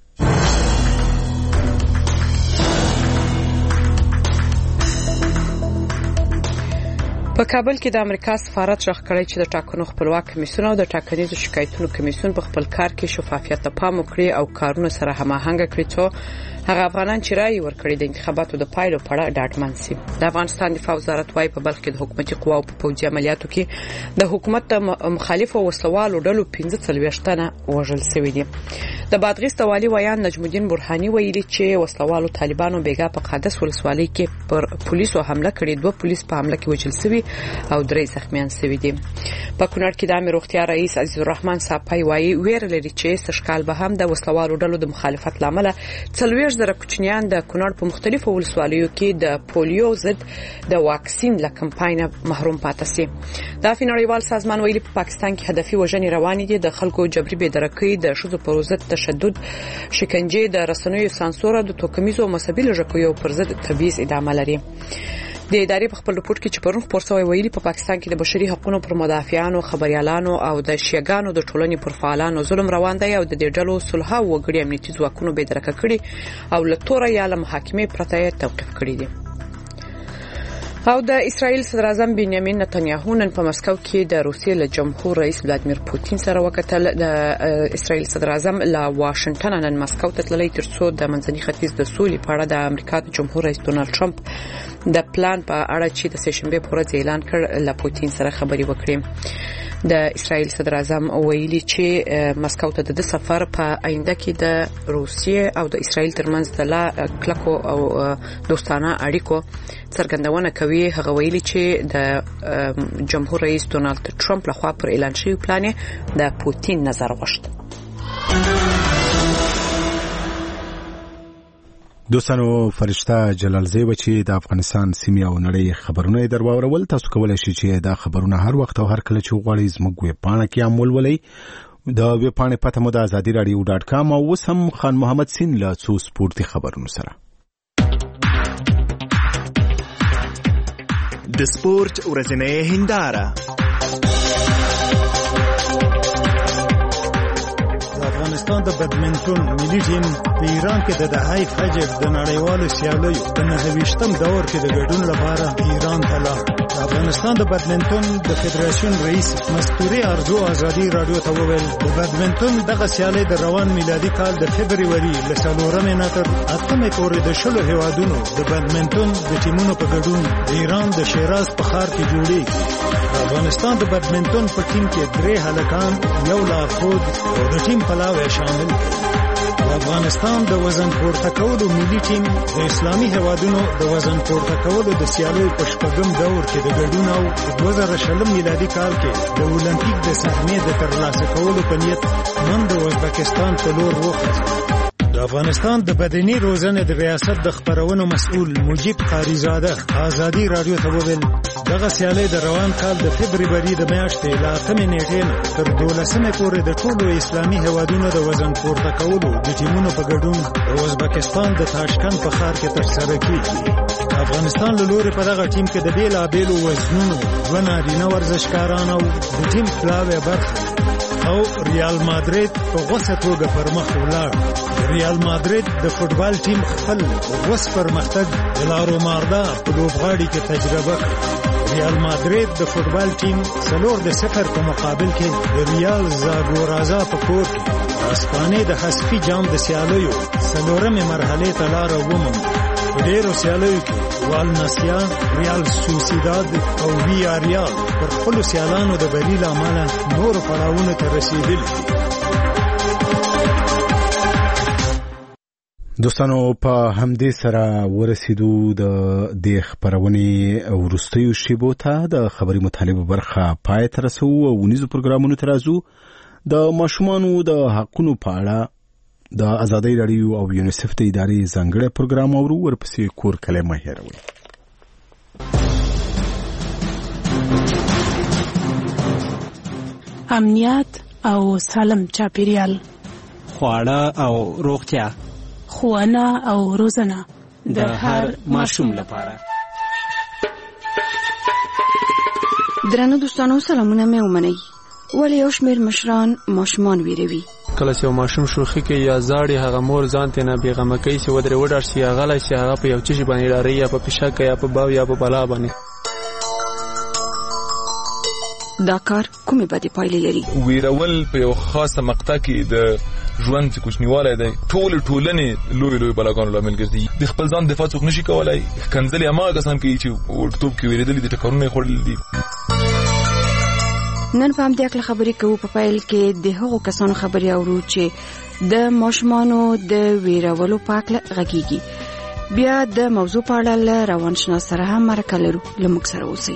په کابل کې د امریکا سفارت راغ کړی چې د ټاکنو خپلواک کمیسیون او د ټاکنیزو شکایتونو کمیسیون په خپل کار کې شفافیت ته پام وکړي او کارونه سره هماهنګ کړي چې هغه افغانان چې رائے ورکړي د انتخاباتو د پایلو په اړه ډاډمن شي د افغانستان دفاع وزارت وايي په بلخ کې د حکومتي قواو په پوځي عملیاتو کې د حکومت د مخالفو وسلوالو ډلو 15 تنه وژل شوي دي د بادغیس د والي ویان نجم الدین برهاني ویلي چې وسلوالو طالبانو بیګا په قادس ولسوالۍ کې پر پولیسو حمله کړې 2 پولیس په حمله کې وژل شوي او 3 زخمیان شوي دي په کونړ کې د امیر روغتیا رئیس عزیز الرحمن صاحب وايي ویره لري چې سشکال به هم د وسلوالو ډلو د مخالفت لامل 40 زره کوچنیان د کونړ په مختلفو ولسوالیو کې د پولیو ضد د واکسین له کمپاین محروم پاتې شي د نړیوال سازمان ویلي په پاکستان کې هدفي وژنې روانې دي د خلکو جبري بېدرکۍ د شذو پر ضد تشدد شکنجه د رسنیو سانسور د توکمیزو او مذهبي لږکیو پر ضد تبعیض ادامه لري د ادارې په خپل رپورت کې چې پرون خبر شوی ویلي په پاکستان کې د بشري حقوقو پر مدافعانو خبريالانو او د شیګانو د ټولنې پر فعالانو ظلم روان دی او د دې ډلو صلح او وګړي امنیتي ځواکونو به درکه کړي او لتوره یا له محاکمې پرته توقيف کړي دي او د اسرایل صدر اعظم بنیامین نتنیاهو نن په مسکو کې د روسیې له جمهور رئیس ولادمیر پوتین سره وکتل د اسرایل صدر اعظم له واشنگټن نن مسکو ته تللی ترڅو د منځني ختیځ د سولې په اړه د امریکا د جمهور رئیس ډونالد ټرمپ د پلان په اړه چې د سهشنبه په ورځ اعلان کړ له پوتین سره خبري وکړي د اسرایل صدر اعظم ویلي چې مسکو ته د سفر په آینده کې د روسیې او د اسرایل ترمنځ د لا کلکو او دوستانه اړیکو څرګندونه کوي هغه ویلي چې د جمهور رئیس ډونالد ټرمپ لخوا پر اعلان شوی پلان د پوتین نظر غوښت دوستانو فرشته جلالزی بچی د افغانستان سیمه او نړۍ خبرونه درواورول تاسو کولای شئ چې دا خبرونه هر وخت او هر کله چې وغواړئ زموږ ویب پاڼه کې عمل ولئ د ویب پاڼې پته مو د azadiradio.com او اوس هم خان محمد سین له څو سپورتي خبرونو سره د سپورت ورځنۍ هنداره افغانستان د بدمنټون ملي ټیم په ایران کې د دهای فجر د نړیوالو سیالیو په 29م دور کې د ګډون لپاره ایران ته لاړ. د افغانستان د بدمنټون د فدراسیون رئیس مستوري ارزو ازادي رادیو ته وویل د بدمنټون دغه سیالي د روان میلادي کال د فبرवरी له 4 نه تر 8 پورې د شلو هیوادونو د بدمنټون د ټیمونو په ګډون د ایران د شیراز په ښار کې جوړیږي. د افغانستان د بدمنټون په ټیم کې 3 هلکان یو لارښود او د ټیم پلاوی شامل دي. د افغانستان د وزن پورته کولو ملي ټیم د اسلامي هیوادونو د وزن پورته کولو د سیالیو په شپږم دور کې د ګډون او 2020 میلادي کال کې د اولمپیک د سهمې د ترلاسه کولو په نیت نن د ازبکستان په لور وخوځي. د افغانستان د بدني روزنې د ریاست د خبرونو مسؤل مجيب قاریزاده ازادي رادیو ته وویل دغه سیالي د روان کال د فبرवरी د میاشتې له 8 نیټې تر 12 پورې د ټولو اسلامي هیوادونو د وزن پورته کولو د ټیمونو په ګډون د ازبکستان د تاشکند په ښار کې ترسره کیږي. افغانستان له لوري په دغه ټیم کې د بیلابیلو وزنونو 2 نارینه ورزشکاران او د ټیم پلاوی برخه او ریال مادرید په غوسه توګه پر مخ ولاړ. ریال مادرید د فوټبال ټیم خپل غوس پرمختګ د لارو ماردا په لوبغاړي کې تجربه کړ. ریال مادرید د فوټبال ټیم 4-0 په مقابل کې د ریال زاګورازا په کور کې اسپانیې د حذفي جام د سیالیو 4مې مرحلې ته لار وموندله. ډیرو سیالیو کې والنسیا، ریال سوسیداد او ویاریال پر خپلو سیالانو د بری له امله نورو پړاوونو ته رسېدلي. دوستانو په همدې سره ورسېدو د دې خپرونې وروستیو شیبو ته. د خبري مطالبه برخه پای ته رسو او ونیزو پروګرامونو ته راځو. د ماشومانو د حقونو په اړه د آزادۍ راډیو او یونیسف د ادارې ځانګړی پروګرام اورو. ورپسې کور کلی مه هېروئ. امنیت او سالم چاپیریال، خواړه او روغتیا، ښوونه او روزنه د هر ماشوم لپاره. درنو دوستانو، سلامونه مې ومنئ. ولې یو شمېر مشران ماشومان ویروي؟ کله چې ماشوم شوخي کوي یا زاړي، هغه مور ځان ته نه بیغمه کوي چې ودرې وډار شي، هغه غلی شي، هغه په یو چیشي باندې ډاري یا په پیشکه یا په باو یا په بلا باندې. دا کار کومې بدې پایلې لري؟ ویرول په یو خاصه مقطع کې د ژوند چې کوچنیوالی دی ټولنې لوی بلاګانو لامل ګرځي. د خپل ځان دفاع څوک نشي کولای. ښکنځلې هماغه کسان کوي چې وړکتوب کې ویرېدلي دي، ټکرونه یې خوړلي دي. نن په همدې اړه خبرې کوو. په پیل کې د هغو کسانو خبرې اورو چې د ماشومانو د ویرولو په اړه غږیږي. بیا د موضوع په اړه له روانشناس سره هم مرکه لرو. له موږ سره اوسئ.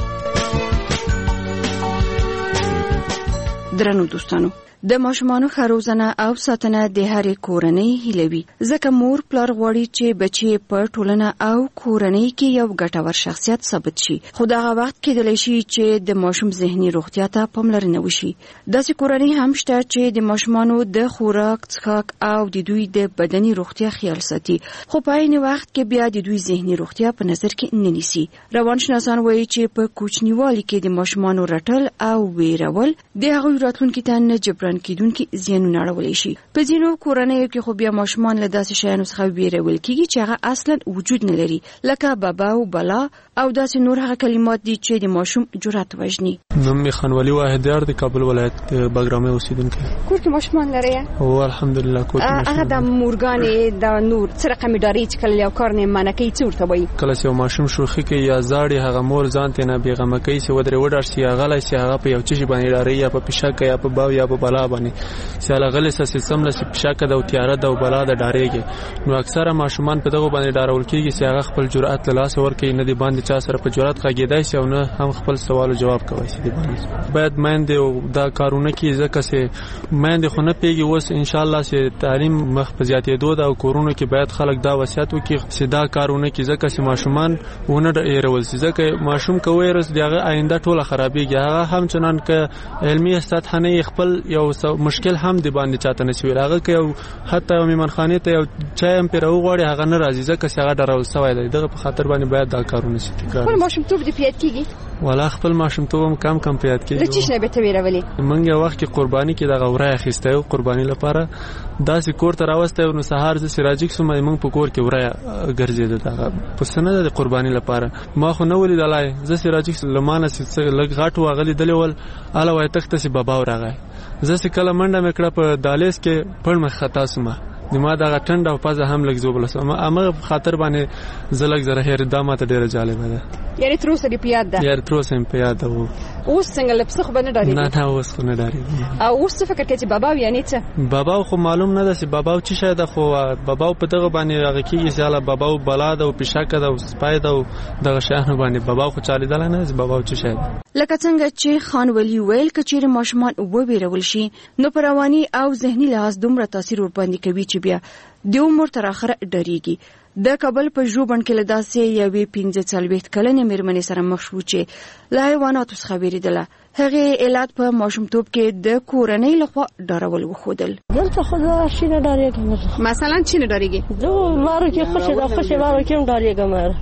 درنو دوستانو، د ماشومانو ښه روزنه او ساتنه د هرې کورنۍ هیله وي، ځکه مور پلار غواړي چې بچي په ټولنه او کورنۍ کې یو ګټور شخصیت ثابت شي. خو دغه وخت کېدلی شي چې د ماشوم ذهني روغتیا ته پاملرنه وشي. داسې کورنۍ هم شته چې د ماشومانو د خوراک، څښاک او د دوی د بدني روغتیا خیال ساتي، خو په عین وخت کې بیا د دوی ذهني روغتیا په نظر کې نه نیسي. روانشناسان وایي چې په کوچنیوالي کې د ماشومانو رټل او ویرول د هغوی راتلونکي ته نه جبران کیدونکي زیانونه اړولی شي. په ځینو کورنیو کې خو بیا ماشومان له داسې شیانو څخه ویرول کیږي چې هغه اصلا وجود نه لري، لکه بابا او بلا او داسې نور هغه کلمات دي چې د ماشوم جرأت وژني. نوم می خانوالي واحدیار د کابل ولایت بګرامه اوسیدونکی. کور کې ماشومان لري؟ او الحمدلله کور کې. هغه د مورګانې د نور څه رقم ډاری چې کله یو کار نه منکې څورته وي. کله چې ماشوم شوخي کوي یا زاړي، هغه مور ځان ته نه بیغمه کوي چې ودرې وډار شي، هغه لای شي، هغه په یو چیشي باندې ډاری یا په پیشکه یا په باو یا په بلا باندې سیاله غلې سیستم له پیشکه د او تیاره د او بلا د ډاریږي. نو اکثره ماشومان په دغه باندې ډارول کیږي چې هغه خپل جرأت له لاس ورکړي، نه دی باندې چا سره په جرأت غږیدای شي او نه هم خپل سوال او جواب کوي. دی باندې باید مېندې او دا کارونه کې ځکه چې مېندې خو نه پیږي. اوس ان شاء الله چې تعلیم مخ په زیاتېدو دا کورونو کې باید خلک دا وصیت وکړي چې دا کارونه کې ځکه چې ماشومان ونه ډېرول شي، ځکه ماشوم کوي رس دغه آینده ټوله خرابېږي. هغه هم چنان ک علمي سطح نه خپل یو مشکل هم دی باندې چاته نشي راغی که یو حتی میمنخانه ته یو چای هم پیرو غواړي، هغه نه راځي ځکه چې هغه ډارول شوی دی. دغه په خاطر باندې باید دا کارونه شي. خپل ماشومتوب دې پیاد کیږي؟ والا خپل ماشومتوب هم کم پیاد کیږي. د چیش نه به ته ویرولې؟ موږ یو وخت کې قرباني کې دغه وره اخیسته یو قرباني لپاره داسې کور ته راوسته نو سهار ز سراجیک سم موږ په کور کې وره ګرځیدل دغه پسنه د قرباني لپاره. ما خو نه ولې دلای ز سراجیک لمانه لګ غاټ واغلی دلول اله وای تخته سي بابا ورغه زه کله منډه مکړه په دالیس کې پړ مخ خطا سمه ما دا ټنډه او پزه هم لګ زوبل سم امه خاطر باندې زلګ زره هر دامه ته ډیره جالبه ده. یعنی تر اوسه دی پیاد ده؟ یار تر اوسه په یاد ده. اوس څنګه لپس خو باندې ډاری؟ نه اوس خو نه ډاری. او اوس څه فکر کوي چې بابا یعنی څه؟ بابا خو معلوم نه ده چې بابا چې شاید خو بابا په دغه باندې هغه کیږي چې الله بابا بلا ده او پښاکه ده او سپای ده او دغه شانه باندې بابا خو چالي دل نه بابا چې شاید. لکه څنګه چې خان ولی ویل کچېر ماشومان وبېرول شي نو پرواني او ذهني لحاظ دومره تاثیر ور باندې کوي چې بیا د عمر تر اخره ډریږي. د کابل په ژوبڼ کې لداسې یوې 45 کلنې مېرمنې سره مخ شو چې له حیواناتو څخه ویریدله. هغې علت په ماشومتوب کې د کورنۍ لخوا ډارول وښودل. دلته خو زه شي نه ډارېږم. مثلا چی نه ډارېږي؟ زه لارو کې خوشې لارو کې هم ډارېږم.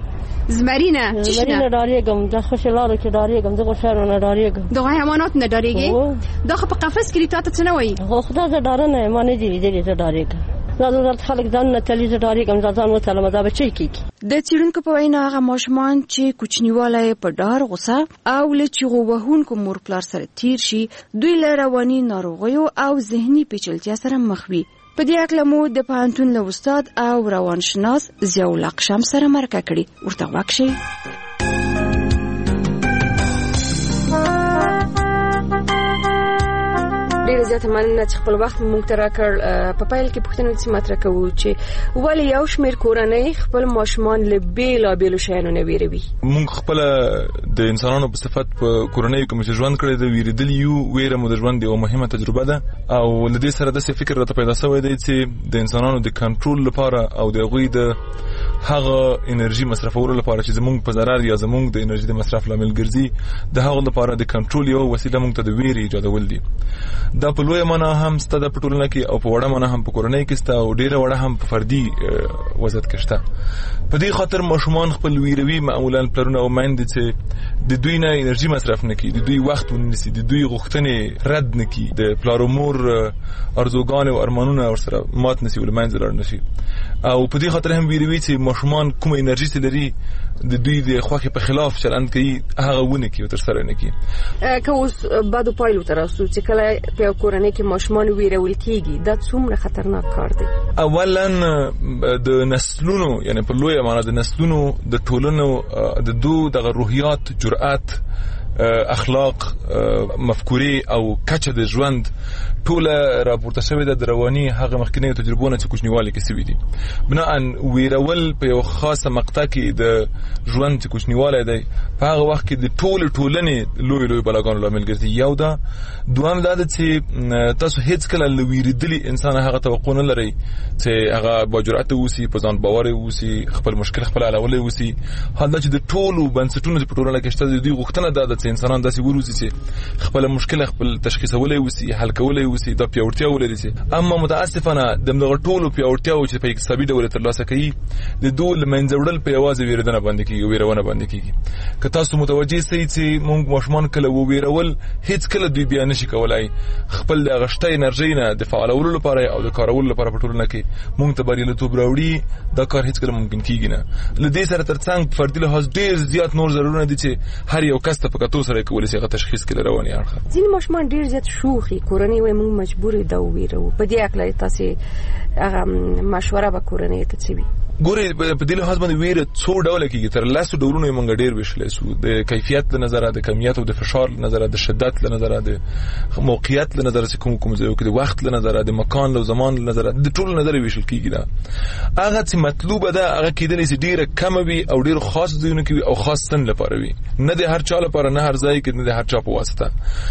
زمرینه زمرینه ډاریږم د خوشلارو کې ډاریږم د غوښانو نه ډاریږم د حیوانات نه ډاریږي دا خو په قفس کې تاسو څه نه وایي خو خدای زه ډارنه ما نه دی لیدلې زه ډاریږم زه خلک ځان نه تللی زه ډاریږم ځان وتلم دا بچی کیږي د څیړونکو په وینا هغه ماشومان چې کوچنیواله په ډار غوسه او له چیغو وهونکو مور پلار سره تیر شي دوی له رواني ناروغیو او ذهني پیچلتیا سره مخ وي په دې اړه مو د پوهنتون له استاد او روانشناس ضیاءالله قشم سره مرکه کړې ورته واکشي ډیره زیاته مننه چې خپل وخت مونږ ته راکړ په پیل کې پوښتنه دې مطرح کوو چې ولې یو شمېر کورنۍ خپل ماشومان له بیلابیلو شیانو نه ویروي مونږ خپل د انسانانو په صفت په کورنۍ کې چې ژوند کړی د ویریدل یو ویره مو د ژوند یو مهمه تجربه ده او لدې سره د فکر راته پیدا شوی دی چې د انسانانو د کنټرول لپاره او د غوی د هغه انرژي مصرفولو لپاره چې زمونږ په ضرر یا زمونږ د انرژي د مصرف لامل ګرځي د هغه لپاره د کنټرول یو وسیله مونږ ته د ویرې ایجادول دي دا په لوی معنا هم ستاسو په ټولنه کې او په وړه معنا هم په کورنۍ کې ستاسو او ډیره وړه هم په فردي وضعیت کې شته په دې خاطر ماشومان خپل ویروي معمولا پلرونه او مایند چې د دوی نه انرژي مصرف نکړي د دوی وخت ونیسي د دوی غوښتنې رد نکړي د پلار او مور ارزوګان او ارمانونه ورسره مات نشي ول منځ لار نشي او په دې خاطر هم ویروي چې ماشومان کوم انرژي لري د دوی د خوخه په خلاف چلند کوي هغه ونه کوي تر سره نه کوي که اوس بعد پایلو تر اوسه چې کله په کورنۍ کې ماشومان ویرول کیږي دا څومره خطرناک کار دی اولا د نسلونو یعنی په لوی معنا د نسلونو د ټولنو د دوه د روحیات جرأت اخلاق مفکوري او کچه د ژوند ټوله راپورته شوې ده د رواني هغه مخکنی تجربونه چې کوچنیوالي کې سوي دي بناء ویرول په یو خاصه مقطع کې د ژوند چې کوچنیواله دی په هغه وخت کې د ټولنې لوی بلاګانو لامل ګرځي یو دا دوام دا چې تاسو هیڅ کله لویریدلی انسان هغه توقع نه لري چې هغه با جرأت ووسی په ځان باور ووسی خپل مشکل خپل حلول ووسی حالدا چې د ټولو بنسټونو په ټولنه کې شته د دوی غوښتنه ده چې انسانان داسې وروزي چې خپل مشکل خپل تشخیصولای ووسی حل کولای ووسی د پیاوړتیا ولري چې اما متاسفانه دغه ټولو پیاوړتیاو چې په اقتصادي ډول ترلاسه کوي د دوه لمنځوړل په یوازې ویردنه باندې کیږي ویرونه باندې کیږي که تاسو متوجي سئ چې مونږ ماشومان کله ویرول هیڅ کله دوی بیان نشي کولای خپل د غشته انرژي نه د فعالولو لپاره او د کارولو لپاره په ټولنه کې مونږ ته بریالیتوب راوړي دا کار هیڅ کله ممکن کیږي نه لدې سره ترڅنګ فردي لحاظ ډیر زیات نور ضرورونه دي چې هر یو کس ته په کتو سره کولای شي غو تشخیص کړي رواني اړخ ځینې ماشومان ډیر زیات شوخي کورنۍ وای مونږ مجبور دا ویرو په دې اړه تاسو هغه مشوره به کورنۍ ته چوي ګوري په دې لحاظ باندې ویره څو ډول کېږي تر لاسو ډولونه مونږ ډیر وشلې سو د کیفیت له نظر د کمیت او د فشار له نظر د شدت له نظر د موقعیت له نظر چې کوم ځای کې د وخت له نظر د مکان له زمان له نظر د ټول نظر ویشل کېږي دا هغه چې مطلوبه ده هغه کېدلی چې ډیره کم وي او ډیر خاص ځایونه کې او خاص سن لپاره وي نه د هر چا لپاره نه هر ځای کې نه د هر چا په واسطه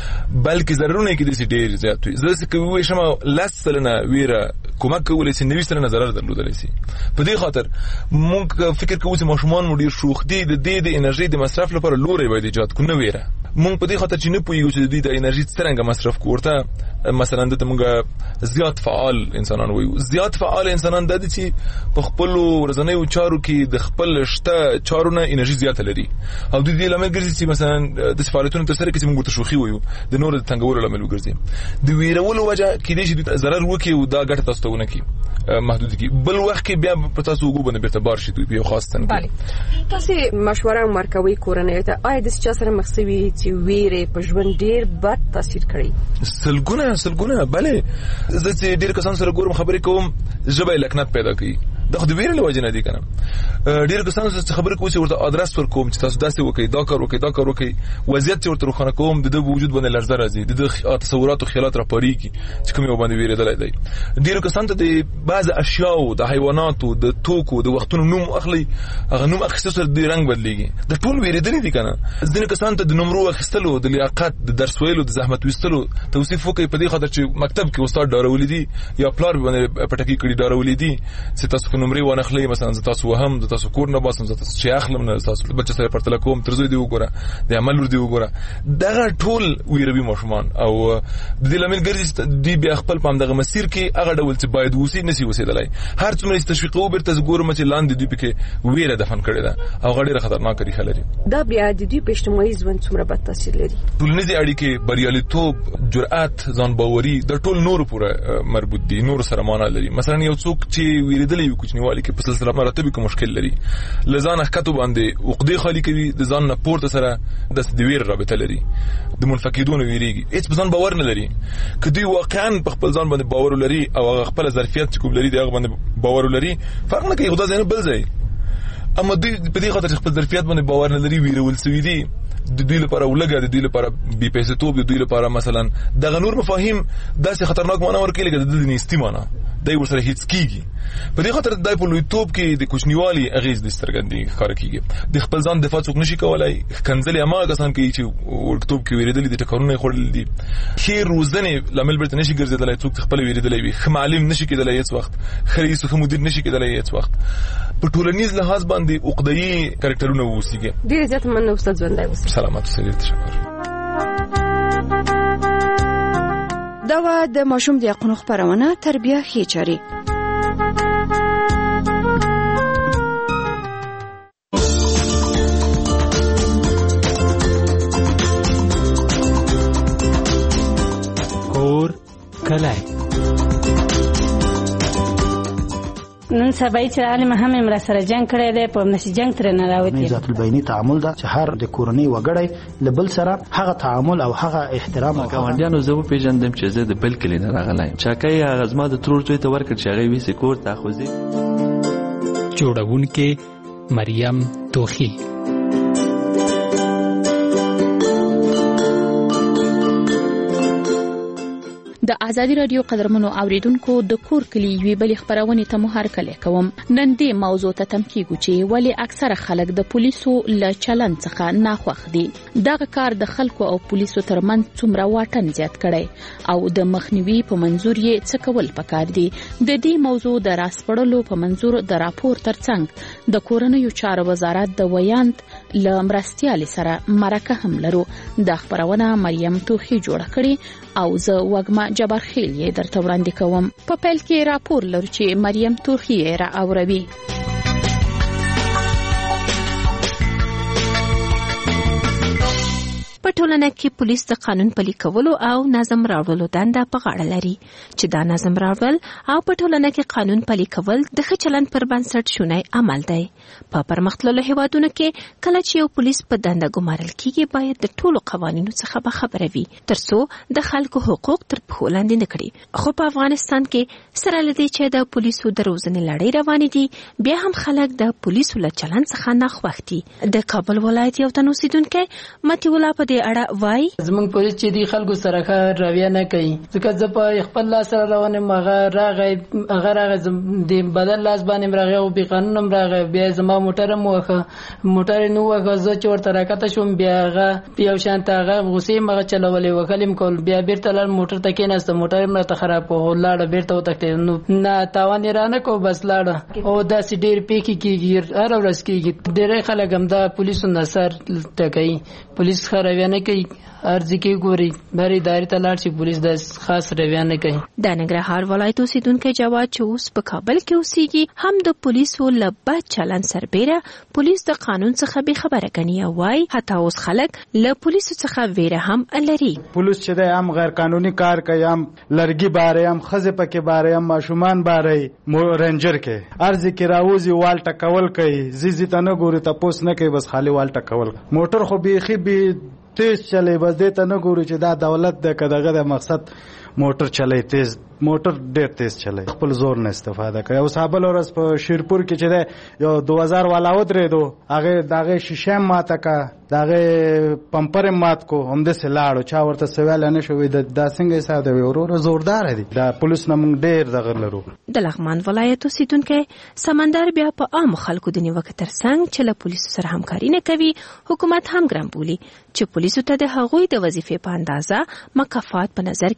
بلکې ضرورونه کې د ډیر زیات وي زه چې کوي شمه لسلنه ویره کومک کولای شي نوې سره ضرر درلودلی شي په دې خاطر مونږ فکر کوو چې ماشومان مو ډیر شوخ دي د دې د انرژي د مصرف لپاره لوري باید ایجاد کړو ویره مونږ په دې خاطر چې نه پوهیږو چې د دې د انرژي څنګه مصرف کوړه مثلا د مونږ زیات فعال انسانان وایو زیات فعال انسانان د دې چې په خپل ورځنیو چارو کې د خپل شته چارونه انرژي زیات لري او د دې لامل ګرځي چې مثلا د فعالیتونو تر سره کې موږ ته شوخي وایو د نور د تنګولو لامل ګرځي د ویرولو وجه کې دې چې ضرر وکي او دا ګټه تاسو ته ونه کی محدود کی بل وخت کې بیا په تاسو وګورئ به اعتبار شي دوی په خاص څنګه بله تاسو مشوره مرکوي کورنۍ ته آیا د چا سره مخسوي چې ویره په ژوند ډیر بد تاثیر کړی سلګونه بله زه چې ډیر کسان سره ګورم خبرې کوم ژبه لکنت پیدا کوي دغه د ویرې لوجه نه دي کنه ډیر کسان چې خبرې کوي ورته ادرس ور کوم چې تاسو داسې وکي دا کار وکي وضعیت ورته روخانه کوم د وجود باندې لرزه راځي د تصورات او خیالات را پاري کی چې کوم یو باندې ویرې دلای دی ډیر کسان ته د بعض اشیاء د حیواناتو د توکو د وختونو نوم اخلي هغه نوم اخیستل سره د رنگ بدلېږي د ټول ویرې دي کنه ځینې کسان ته د نمرو اخیستلو د لیاقت د درس ویلو د زحمت وستلو توصیف وکي په دې خاطر چې مکتب کې استاد ډارولې دي یا پلار باندې پټکی کړي ډارولې دي چې تاسو نمرې ونخلې مثلا زه تاسو وهم زه تاسو کور نه باسم زه تاسو چې اخلم نه تاسو بچ سره پرتل کوم تر زوی دی وګوره د عمل ور دی وګوره دغه ټول ویروي ماشومان او د دې لامل ګرځي دی بیا خپل پام دغه مسیر کې هغه ډول چې باید وسی نسی وسیدلای هر څومره تشویقو برته ګورم چې لاندې دی پکې ویره دفن کړي دا او غړي خطرناک ریښه لري دا بیا د دوی په اجتماعي ژوند څومره بد تاثیر لري ټولنیزې اړیکې بریالیتوب جرأت ځان باوري د ټول نور پورې مربوط دي نور سره معنا لري مثلا یو څوک چې ویریدلې یو کوچنیوالي کې په سلسله مراتب کې مشکل لري لزان حقته باندې عقدې خالی کوي د ځان نه پورته سره د ویر رابطه لري د منفقدون ویریږي هیڅ ځان باور نه لري کدی واقعا په خپل ځان باندې باور لري او خپل ظرفیت کوم لري دغه باندې باور لري فرق نه کوي خدای زنه بل ځای اما دوی په دې خاطر خپل ظرفیت باندې باور نه لري ویرول سوي دي د دوی لپاره ولګه د دوی لپاره بي پیسې توپ د دوی لپاره مثلا دغه نور مفاهیم داسې خطرناک معنا ورکړي لکه د نيستي معنا دای ورسره هیڅ کیږي په دې خاطر دای په لوی توپ کې د کوچنیوالي اغیز د سترګندې ښکار کیږي د خپل ځان دفاع څوک نشي کولای کنځلې اما کسان کوي چې ورکتوب کې ویریدلې د ټکرونه خورل دي خیر روزنه لامل برته نشي ګرځیدلای څوک خپل ویریدلې وي خمالم نشي کېدلای هیڅ وخت خریص خو مدیر نشي کېدلای هیڅ وخت په ټولنیز لحاظ باندې عقده‌ای کریکټرونه ووسیږي ډیر زیات مننه استاد ژوندای اوسه سلامات اوسئ تشکر دا د ماشوم د حقوقو خبرونه تربیه خېچاري کور کلای نن سبا چې عالم هم امر سره جنگ کړی دی په نشي جنگ تر نه راوتی ذات البینی تعامل دا چې هر د کورنۍ وګړی لبل سره هغه تعامل او هغه احترام او ګاونډیانو زه په پیژندم چې زه د بل کلی نه راغلایم چاکای هغه زما د ترور ته ورکړ چې هغه وی سکور تاخوزي جوړونکې مریم توخی د ازادي رادیو قدرمنو اوریدونکو د کور کلی وی بل خبرونه ته مهار کله کوم نن دې موضوع ته تم کیږي چې ولی اکثره خلک د پولیسو ل چلن څخه ناخوښ دي دغه کار د خلکو او پولیسو ترمنځ څومره واټن زیات کړي او د مخنیوي په منظور یې څه کول پکار دي د دې موضوع د راسپړلو په منظور د راپور ترڅنګ د کورنیو چارو وزارت د ویاند ل مرستيال سره مرکه هم لرو د خبرونه مریم توخی جوړ کړي او زه وګما جبر خیل یې درته وړاندې کوم په پیل کې راپور لرو چې مریم توخی را اوروي په ټولنه کې پولیس د قانون پلي کولو او نظم راوړلو دنده په غاړه لري چې دا نظم راوړل او په ټولنه کې قانون پلي کول د ښه چلند پر بنسټ شونی عمل دی په پرمختللو هیوادونو کې کله چې یو پولیس په دنده ګمارل کیږي باید د ټولو قوانینو څخه خبره وي ترڅو د خلکو حقوق تر پښو لاندې نه کړي خو په افغانستان کې سره لدی چې د پولیسو د روزنې لړۍ روانې دي بیا هم خلک د پولیسو له چلند څخه ناخوښ دي د کابل ولایت یو تن اوسیدونکی متي ولا په اړه وای زمونږ پولیس چې دی خلکو سره ښه رویه نه کوي ځکه زه په خپل لاس سره روانم هغه راغی د بدل لاس باندې راغی او بې قانون راغی بیا زما موټر مو موټر نو هغه زه چې ورته راکته شوم بیا هغه یو شانت هغه غصې مغه چلولې وکلم کول بیا بیرته لار موټر ته کېناست موټر مې ته خراب او لاړه بیرته وتکته نو نه تاوان رانه کو بس لاړه او داسې ډېر پیکی کیږي هر ورځ کیږي ډېر خلک هم دا پولیسو نصر ټکای پولیس خرویه نه کوي ارزي کې ګوري بری دایره ته لاړ شي پولیس د خاص رویه نه کوي د ننګرهار ولایت اوسیدونکو جواد چې اوس په کابل کې اوسېږي هم د پولیسو له بد چلند سربېره پولیس د قانون څخه به خبره کوي او وايي حتی اوس خلک له پولیسو څخه ویره هم لري پولیس چې د هم غیر قانوني کار کوي هم لرګي باره هم خزه پکې باره هم ماشومان باره رنجر کې ارزي کې راوځي وال ټکول کوي زیزي ته نه ګوري تاسو نه کوي بس خالی وال ټکول موټر خو بيخي به تیز چلی بس دې ته نه ګوري چې دا دولت د کداغه د مقصد موټر چلی تیز موټر ډېر تیز چلی خپل زور نه استفاده کوي او صابل ورځ په شیرپور کې چې یو 2000 والا ودرېدو هغه داغه شیشه ماته کا داغه پمپر مات کو هم د سلاړو چا ورته سوال نه شوې د داسنګ حساب دی ورور زوردار دی دا پولیس نمون ډېر دغه لرو د لغمان ولایت اوسیدونکو سمندر بیا په عام خلکو د نیوکه ترڅنګ چې له پولیسو سره همکاري نه کوي حکومت هم ګرام بولي چې پولیسو ته د هغوی د وظیفې په اندازه مکافات په نظر کې نه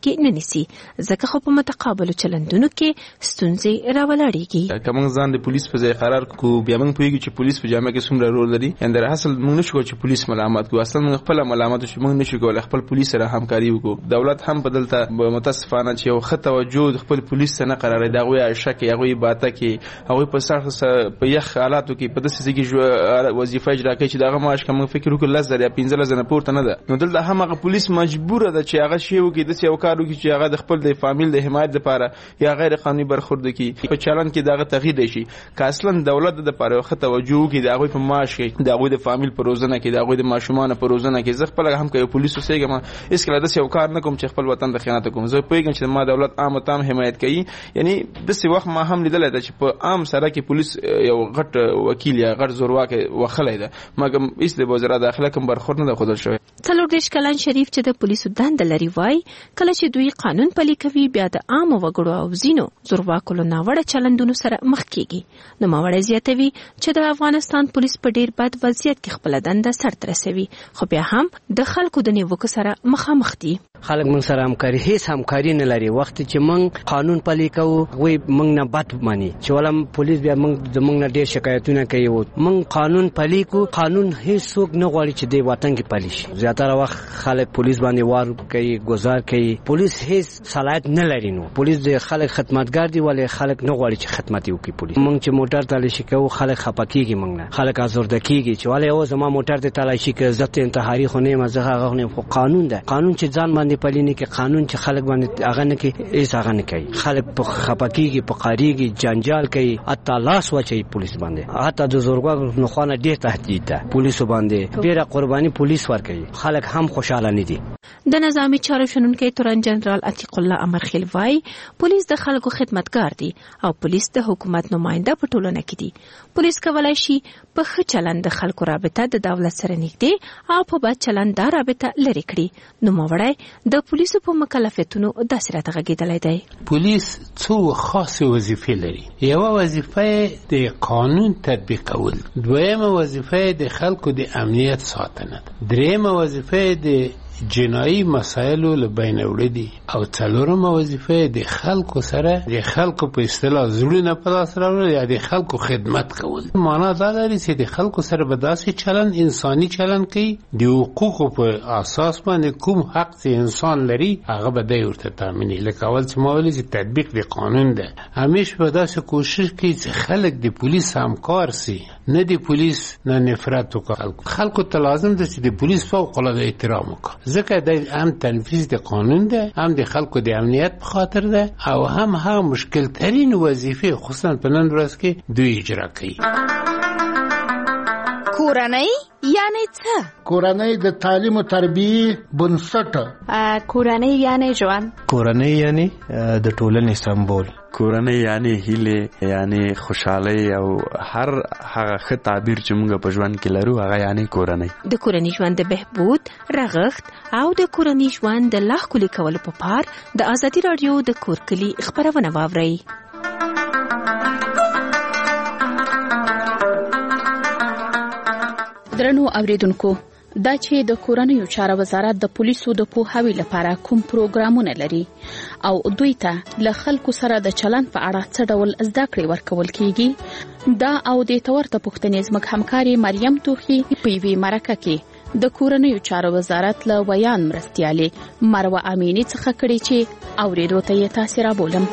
سي ځکه خو په متقابلو چلندونو کې ستونزې راولاړېږي. که موږ ځان د پولیس په ځای قرار کو بیا موږ پوهیږو چې پولیس په جامه کې څومره رول لري. یعنې در اصل موږ نشو چې پولیس ملامت کو، اصلا موږ خپل ملامت شو، موږ نشو کولای خپل پولیس سره همکاري وکړو. دولت هم بدلته متاسفانه چې یو خط توجه خپل پولیس ته نه قراري دا غوي شک هغه باته کې هغه په سر په یخ حالاتو کې په داسې ځای وظیفه اجرا کوي چې دغه معاش کوم فکر وکړ 10,000 یا 15,000 پورته نه ده. نو دلته هم پولیس مجبور ده چې هغه شی وکړي د یو کار وکړي چې هغه د خپل د فامیل د حمایت لپاره یا غیر قانوني برخورد کوي په چلن کې دغه تغییر شي. که اصلا دولت د لپاره خط توجه کوي دغه په معاش کې دغه د فامیل په روزنه کې دغه د ماشومان په روزنه کې زه خپل هم کوي پولیس وسېګم اس کله د یو کار نه کوم چې خپل وطن د خیانت کوم. زه پوهیږم چې ما دولت عام تام حمایت کوي. یعنی د څه وخت ما هم لیدل چې په عام سره کې پولیس یو غټ وکیل یا غټ زورواک وخلای ده مګم اس د وزارت داخله کوم برخورد نه خودل شوی. څلوردېرش کلن شریف چې د پولیسو دنده لري وای کله چې دوی قانون پلي کوي بیا د عام وګړو او ځینو زورواکو له ناوړه چلندونو سره مخ کیږي. نو ماوړی زیاتوي چې د افغانستان پولیس په ډیر بد وضعیت کې خپل دنده سرته رسوي، خو بیا هم د خلکو د نیوکو سره مخامخ دي. خلک موږ سره همکاري هیڅ همکاري نه لري. وخت چې موږ قانون پلي کوو وای موږ نه بد مانی چې ولم پولیس بیا موږ نه ډیر شکایتونه کوي. موږ قانون پلي کو، قانون هیڅ څوک نه غواړي چې د وطن کې پلي شي. زیاتره وخت خلک پولیس باندې وار کوي، گزار کوي. پولیس هیڅ صلاحیت نه لري. نو پولیس د خلک خدمتګار دی ولې خلک نه غواړي چې خدمت وکړي. پولیس موږ چې موټر تلاشي کوو خلک خپکیږي، موږ نه خلک ازورده کیږي چې ولې او زما موټر ته تلاشي کوي عزت انتحاري خو نه مزه هغه نه. خو قانون ده، قانون چې ځان باندې پلي نه کې، قانون چې خلک باندې هغه نه کې هیڅ هغه نه کوي. خلک په خپکیږي، په قاریږي، جنجال کوي، اته لاس وچي پولیس باندې. اته د زورګو نو خانه ډیر تهدید ده پولیس باندې، ډیره قرباني پولیس ورکوي. خلک هم خوشاله نه دي. د نظامی چارو شنونکي تورن جنرال عتیق الله امرخیل وای پولیس د خلکو خدمتګار دي او پولیس د حکومت نماینده په ټولنه کې دي. پولیس کولای شي په ښه چلند د خلکو رابطه د دولت سره نږدې او په بد چلند دا رابطه لرې کړي. نو ماوړی د پولیسو په مکلفیتونو داسې راته غږېدلی دی. پولیس څو خاصې وظیفې لري. یوه وظیفه د قانون تطبیق کول، دویمه وظیفه د خلکو د امنیت ساتنه، دریمه وظیفه د جنایی مسایلو له بین وړي او څلورمه وظیفه د خلکو سره د خلکو په اصطلاح زړونه په لاس راوړل یا د خلکو خدمت کول. معنا دا لري چې د خلکو سره به داسې چلن انساني چلن کوي د حقوقو په اساس باندې کوم حق چې انسان لري هغه به دی ورته تامیني. لکه اول چې ما ویلي چې تطبیق د قانون ده، همیشه به داسې کوشش کوي چې خلک د پولیس همکار سي، نه د پولیس نه نفرت وکړي. خلکو ته لازم ده چې د پولیس فوق العاده احترام وکړي، ځکه د هم تنفیذ د قانون ده، هم د خلکو د امنیت په خاطر ده او هم هغه مشکل ترین وظیفه خصوصا په نن ورځ کې دوی اجرا کوي. کورنۍ یعنی څه؟ کورنۍ د تعلیم او تربیه بنسټ. کورنۍ یعنی ژوند. کورنۍ یعنی د ټولنې سمبول. کورنۍ یعنی هیله، یعنی خوشحالي او هر هغه ښه تعبیر چې موږ په ژوند کې لرو هغه یعنی کورنۍ. د کورنۍ ژوند د بهبود، رغښت او د کورنۍ ژوند د لا ښکلي کولو په پار د ازادي راډیو د کور کلي خبرونه واورئ. درنو اوریدونکو، دا چې د کورنیو چارو وزارت د پولیسو د پوهاوي لپاره کوم پروګرامونه لري او دوی ته له خلکو سره د چلند په اړه څه ډول زده کړې ورکول کیږي، دا او د تورته پوښتنې زموږ همکاري مریم توخي په یوې مرکه کې د کورنیو چارو وزارت له ویان مرستیالې مروه امینی څخه کړي چې اوریدو ته یې تاسو را بولم.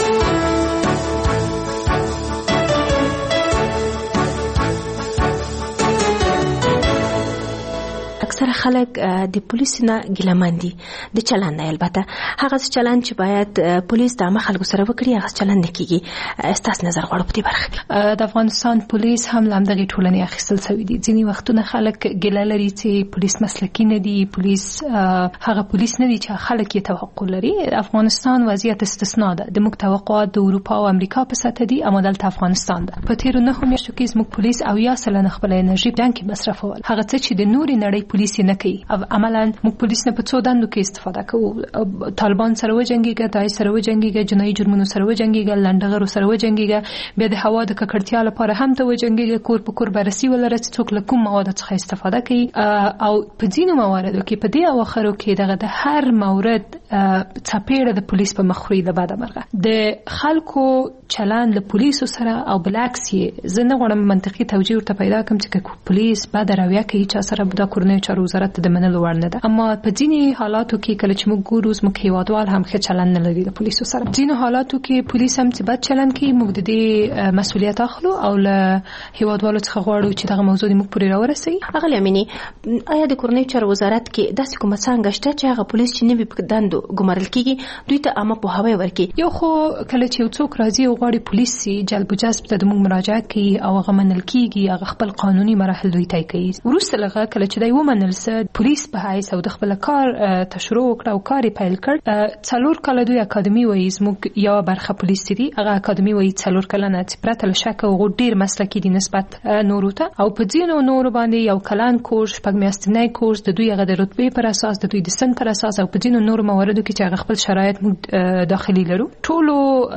اکثره خلک د پولیس نه ګیلمن دي د چلند نه. البته هغه چلند چې باید پولیس د عامه خلکو سره وکړي هغه چلند نه کیږي. ستاسو نظر غواړم په دې برخه کې. د افغانستان پولیس هم لامدغه ټولنې اخیستل شوی دي. ځینې وختونه خلک ګیله لري چې پولیس مسلکي نه دي، پولیس هغه پولیس نه دي چې خلک یې توقع لري. افغانستان وضعیت استثناء ده. د موږ توقعات د اروپا او امریکا په سطح دي، اما دلته افغانستان ده. په تیرو 9 میاشتو کې زموږ پولیس او یا سلنه خپل انرژي جنګ کې مصرفول. هغه څه چې د نوري نړۍ پولیس نه کوي. عملاً موږ پولیس نه په څو دندو کې استفاده کوو. طالبان سره وجنګيږي، داعش سره وجنګيږي، جنایي جرمونو سره وجنګيږي، لنډغرو سره وجنګيږي، بیا د هوا د ککړتیا لپاره هم ته وجنګيږي، کور په کور بررسي ولري چې څوک له کوم مواد څخه استفاده کوي. او په ځینو مواردو کې په دې اواخرو کې دغه د هر مورد چاپېړه د پولیس په مخوري د بعد مرغه د خلکو چلان له پولیسو سره او بلعکس یې زه نه غواړم منطقي توجیه ورته پیدا کړم چې پولیس بعد رویه کوي چا سره د کورنیو چارو وزارت د منلو وړ نه ده اما په ځینې حالاتو کې کله چې موږ ګورو زموږ هیوادوال هم ښه چلن نه لري د پولیسو سره ځینو حالاتو کې پولیس هم چې بد چلن کوي موږ د دې مسؤلیت اخلو او له هیوادوالو څخه غواړو چې دغه موضوع موږ پورې راورسوي. اغلی امینی آیا د کورنیو چارو وزارت کې داسې کومه څانګه شته چې هغه پولیس چې نوي په دندو ګمارل کیږي دوی ته عامه پوهاوی ورکړي؟ یو خو کله چې یو څوک راځي او غواړي پولیس سي جلب و جذب ته موږ مراجعه کوي او هغه منل کیږي هغه خپل قانوني مراحل دوی طی کوي. وروسته لغه کله چې دوی ومنل سه پولیس په حیث او د خپل کار تشروع کړ او کار پیل کړ څلور کله دوی اکاډمي وایي زموږ یو برخه پولیس دي هغه اکاډمي وایي څلور کله نه چې پرته له شک او ډیر مسلکي دي نسبت نورو ته او په ځینو نورو باندې یو کلان کورس شپږ میاشتنی کورس د دوی هغه د رتبې پر اساس د دوی د سن پر اساس او په ځینو نورو مواردو کې چې هغه خپل شرایط موږ داخلي لرو ټولو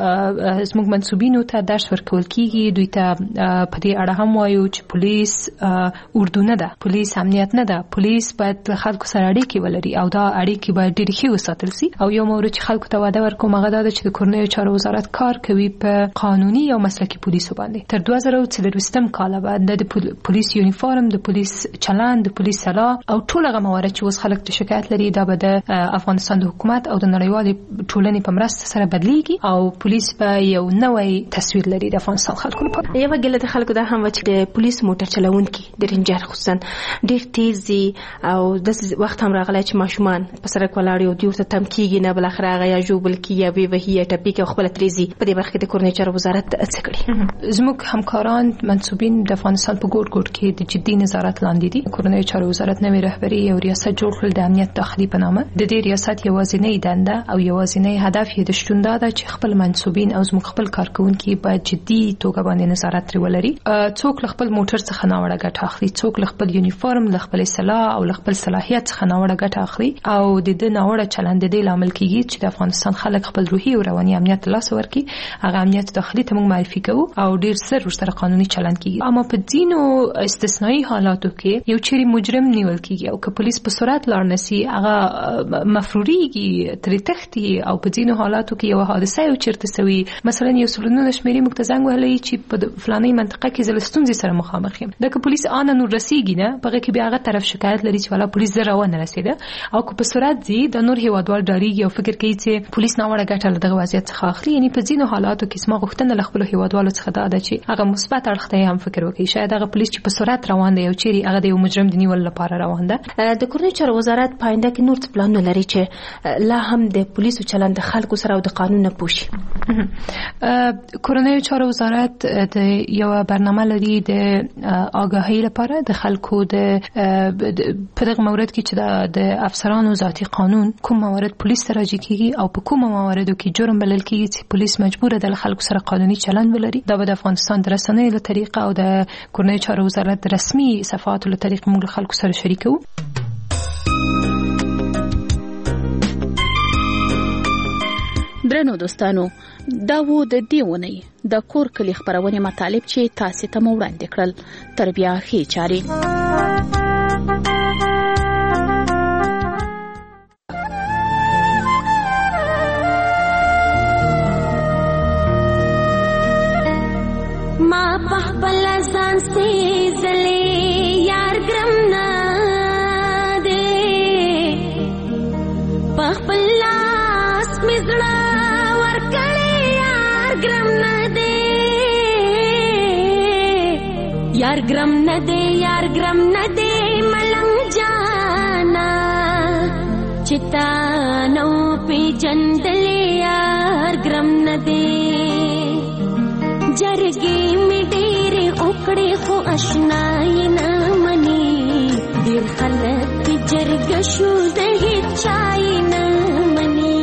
زموږ منسوبینو ته درس ورکول کیږي دوی ته په دې اړه هم وایو چې پولیس اردو نه ده پولیس امنیت نه ده پولیس باید خلکو سره اړیکې ولري او دا اړیکې باید ډېرې ښې وساتل سي او یو مورد چې خلکو ته وعده ورکوم هغه دا ده چې د کورنیو چارو وزارت کار کوي په قانوني او مسلکي پولیسو باندې تر 2024 کال بعد د پولیس یونیفورم د پولیس چلند د پولیس سلا او ټول هغه موارد چې اوس خلک ته شکایت لري دا به د افغانستان د حکومت او د نړیوالې ټولنې په مرسته سره بدلیږي او پولیس به یو نوی تصویر لري د افغانستان خلکو لپاره. یو ګله د خلکو دا هم چې د پولیس موټر چلونکي د رینجر خصوصا ډېر تیز دي او د وخت هم راغلی چې ماشومان په سړک ولاړ یو دوی ته تم کیږي نه بل اخر هغه یا جوبل کی یا وی وهي یا ټپي کې خپل تریزي په دې برخه کې د کورنیو چارو وزارت څه کړی؟ زموږ همکاران منسوبین د افغانستان په ګوټ ګوټ کې د جدي نظارت لاندې دي. کورنیو چارو وزارت نوې رهبری او ریاست جوړ کړل د امنیت داخلي په نامه. د دې ریاست یوازینی دنده او یوازینی هدف یې د شتون دا چې خپل منسوبین او زموږ خپل کارکونکي باید جدي توګه باندې نظارت ولري. څوک خپل موټر څخه ناوړه ګټه اخلي، څوک خپل یونیفورم له خپل سلاح او خپل صلاحیت څخه ناوړه ګټه اخلي او د دې ناوړه چلند د لامل کیږي چې د افغانستان خلک خپل روحي او رواني امنیت لاس ورکړي. هغه امنیت داخلي ته موږ معرفي کوو او ډیر سر ورسره قانوني چلند کیږي. اما په ځینو استثنایی حالاتو کې یو چیرې مجرم نیول کیږي او که پولیس په سرعت لاړ نسی هغه مفروریږي ترې تختی او په ځینو حالاتو کې یو حادثه یو چیرته سوي مثلا یو سلونو شمیرې مکتزنګ وهلې چې په فلاني منطقه کې زلستونځي سره مخامخ یم دغه پولیس آن نور رسیږي نه پغه کې بیا هغه طرف شکایت لري چې والا پولیس زره ونه رسیده او که په سرعت زی د نور هیوادوال ډاریږي او فکر کوي چې پولیس ناوړه ګټه له دغه وضعیت څخه اخلي. یعنی په ځینو حالاتو کې سما غوښتنه له خپل هیوادوالو څخه دا ده چې هغه مثبت اړخ ته هم فکر وکړي. شاید هغه پولیس چې په سرعت روان دی او چیرې هغه د مجرم د نیول لپاره روان ده. د کورنیو چارو وزارت پاینده کې نور څه پلانونه لري چې لا هم د پولیسو چلند د خلکو سره او د قانون نه پوښي؟ کورنیو چارو وزارت د یو برنامه لري د آگاهی لپاره د خلکو د په دغه مورد کې چې د افسرانو ذاتی قانون کوم موارد پولیس ته راجع کیږي او په کوم مواردو کې جرم بلل کیږي چې پولیس مجبور ده له خلکو سره قانوني چلند ولري. دا به د افغانستان د رسنیو له طریقه او د کورنیو چارو وزارت د رسمي صفحاتو له طریقه موږ له خلکو سره شریکو. درنو دوستانو دا وو د دې ونې د کور کلی خبرونه مطالب چې تاسو ته مو وړاندې کړل. تر بیا ښې چاري. ما پخپل ځان سي زلي یار ګرم نه دې پخپل لاس مزړه ورکړې یار ګرم نه دې یار ګرم نه دې یار ګرم نه دې ملنګ جانا چتا نو پی جندلې یار ګرم نه دې جرګي می ډېرې اوکړې خو اشنای نه مني ډېر خلک جرګ شو زه هیڅ چای نه مني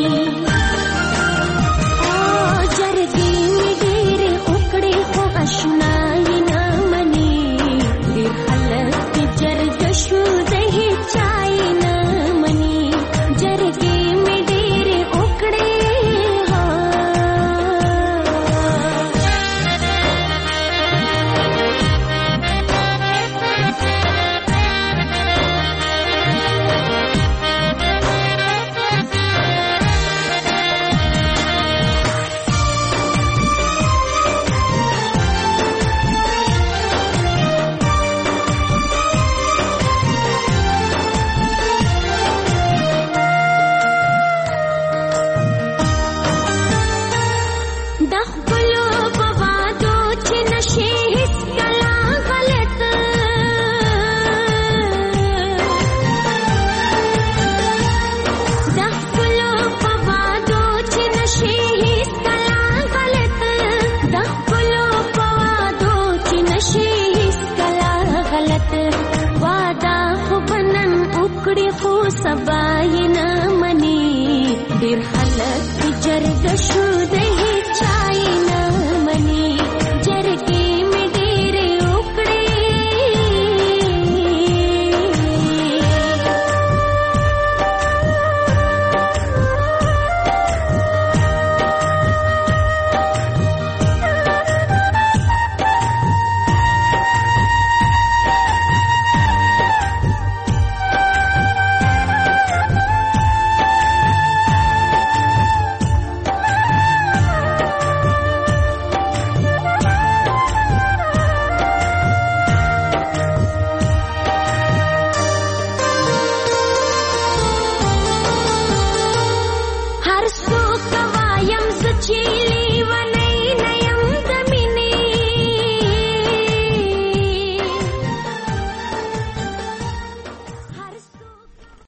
جرګي می ډېرې اوکړې خو اشنای نه مني ډېر خلک جرګ شو زه هیڅ چای نه مني جرګي می ډېرې اوکړې غواړي خو سبا یې نه مني ډېر خلک جرګه شو دی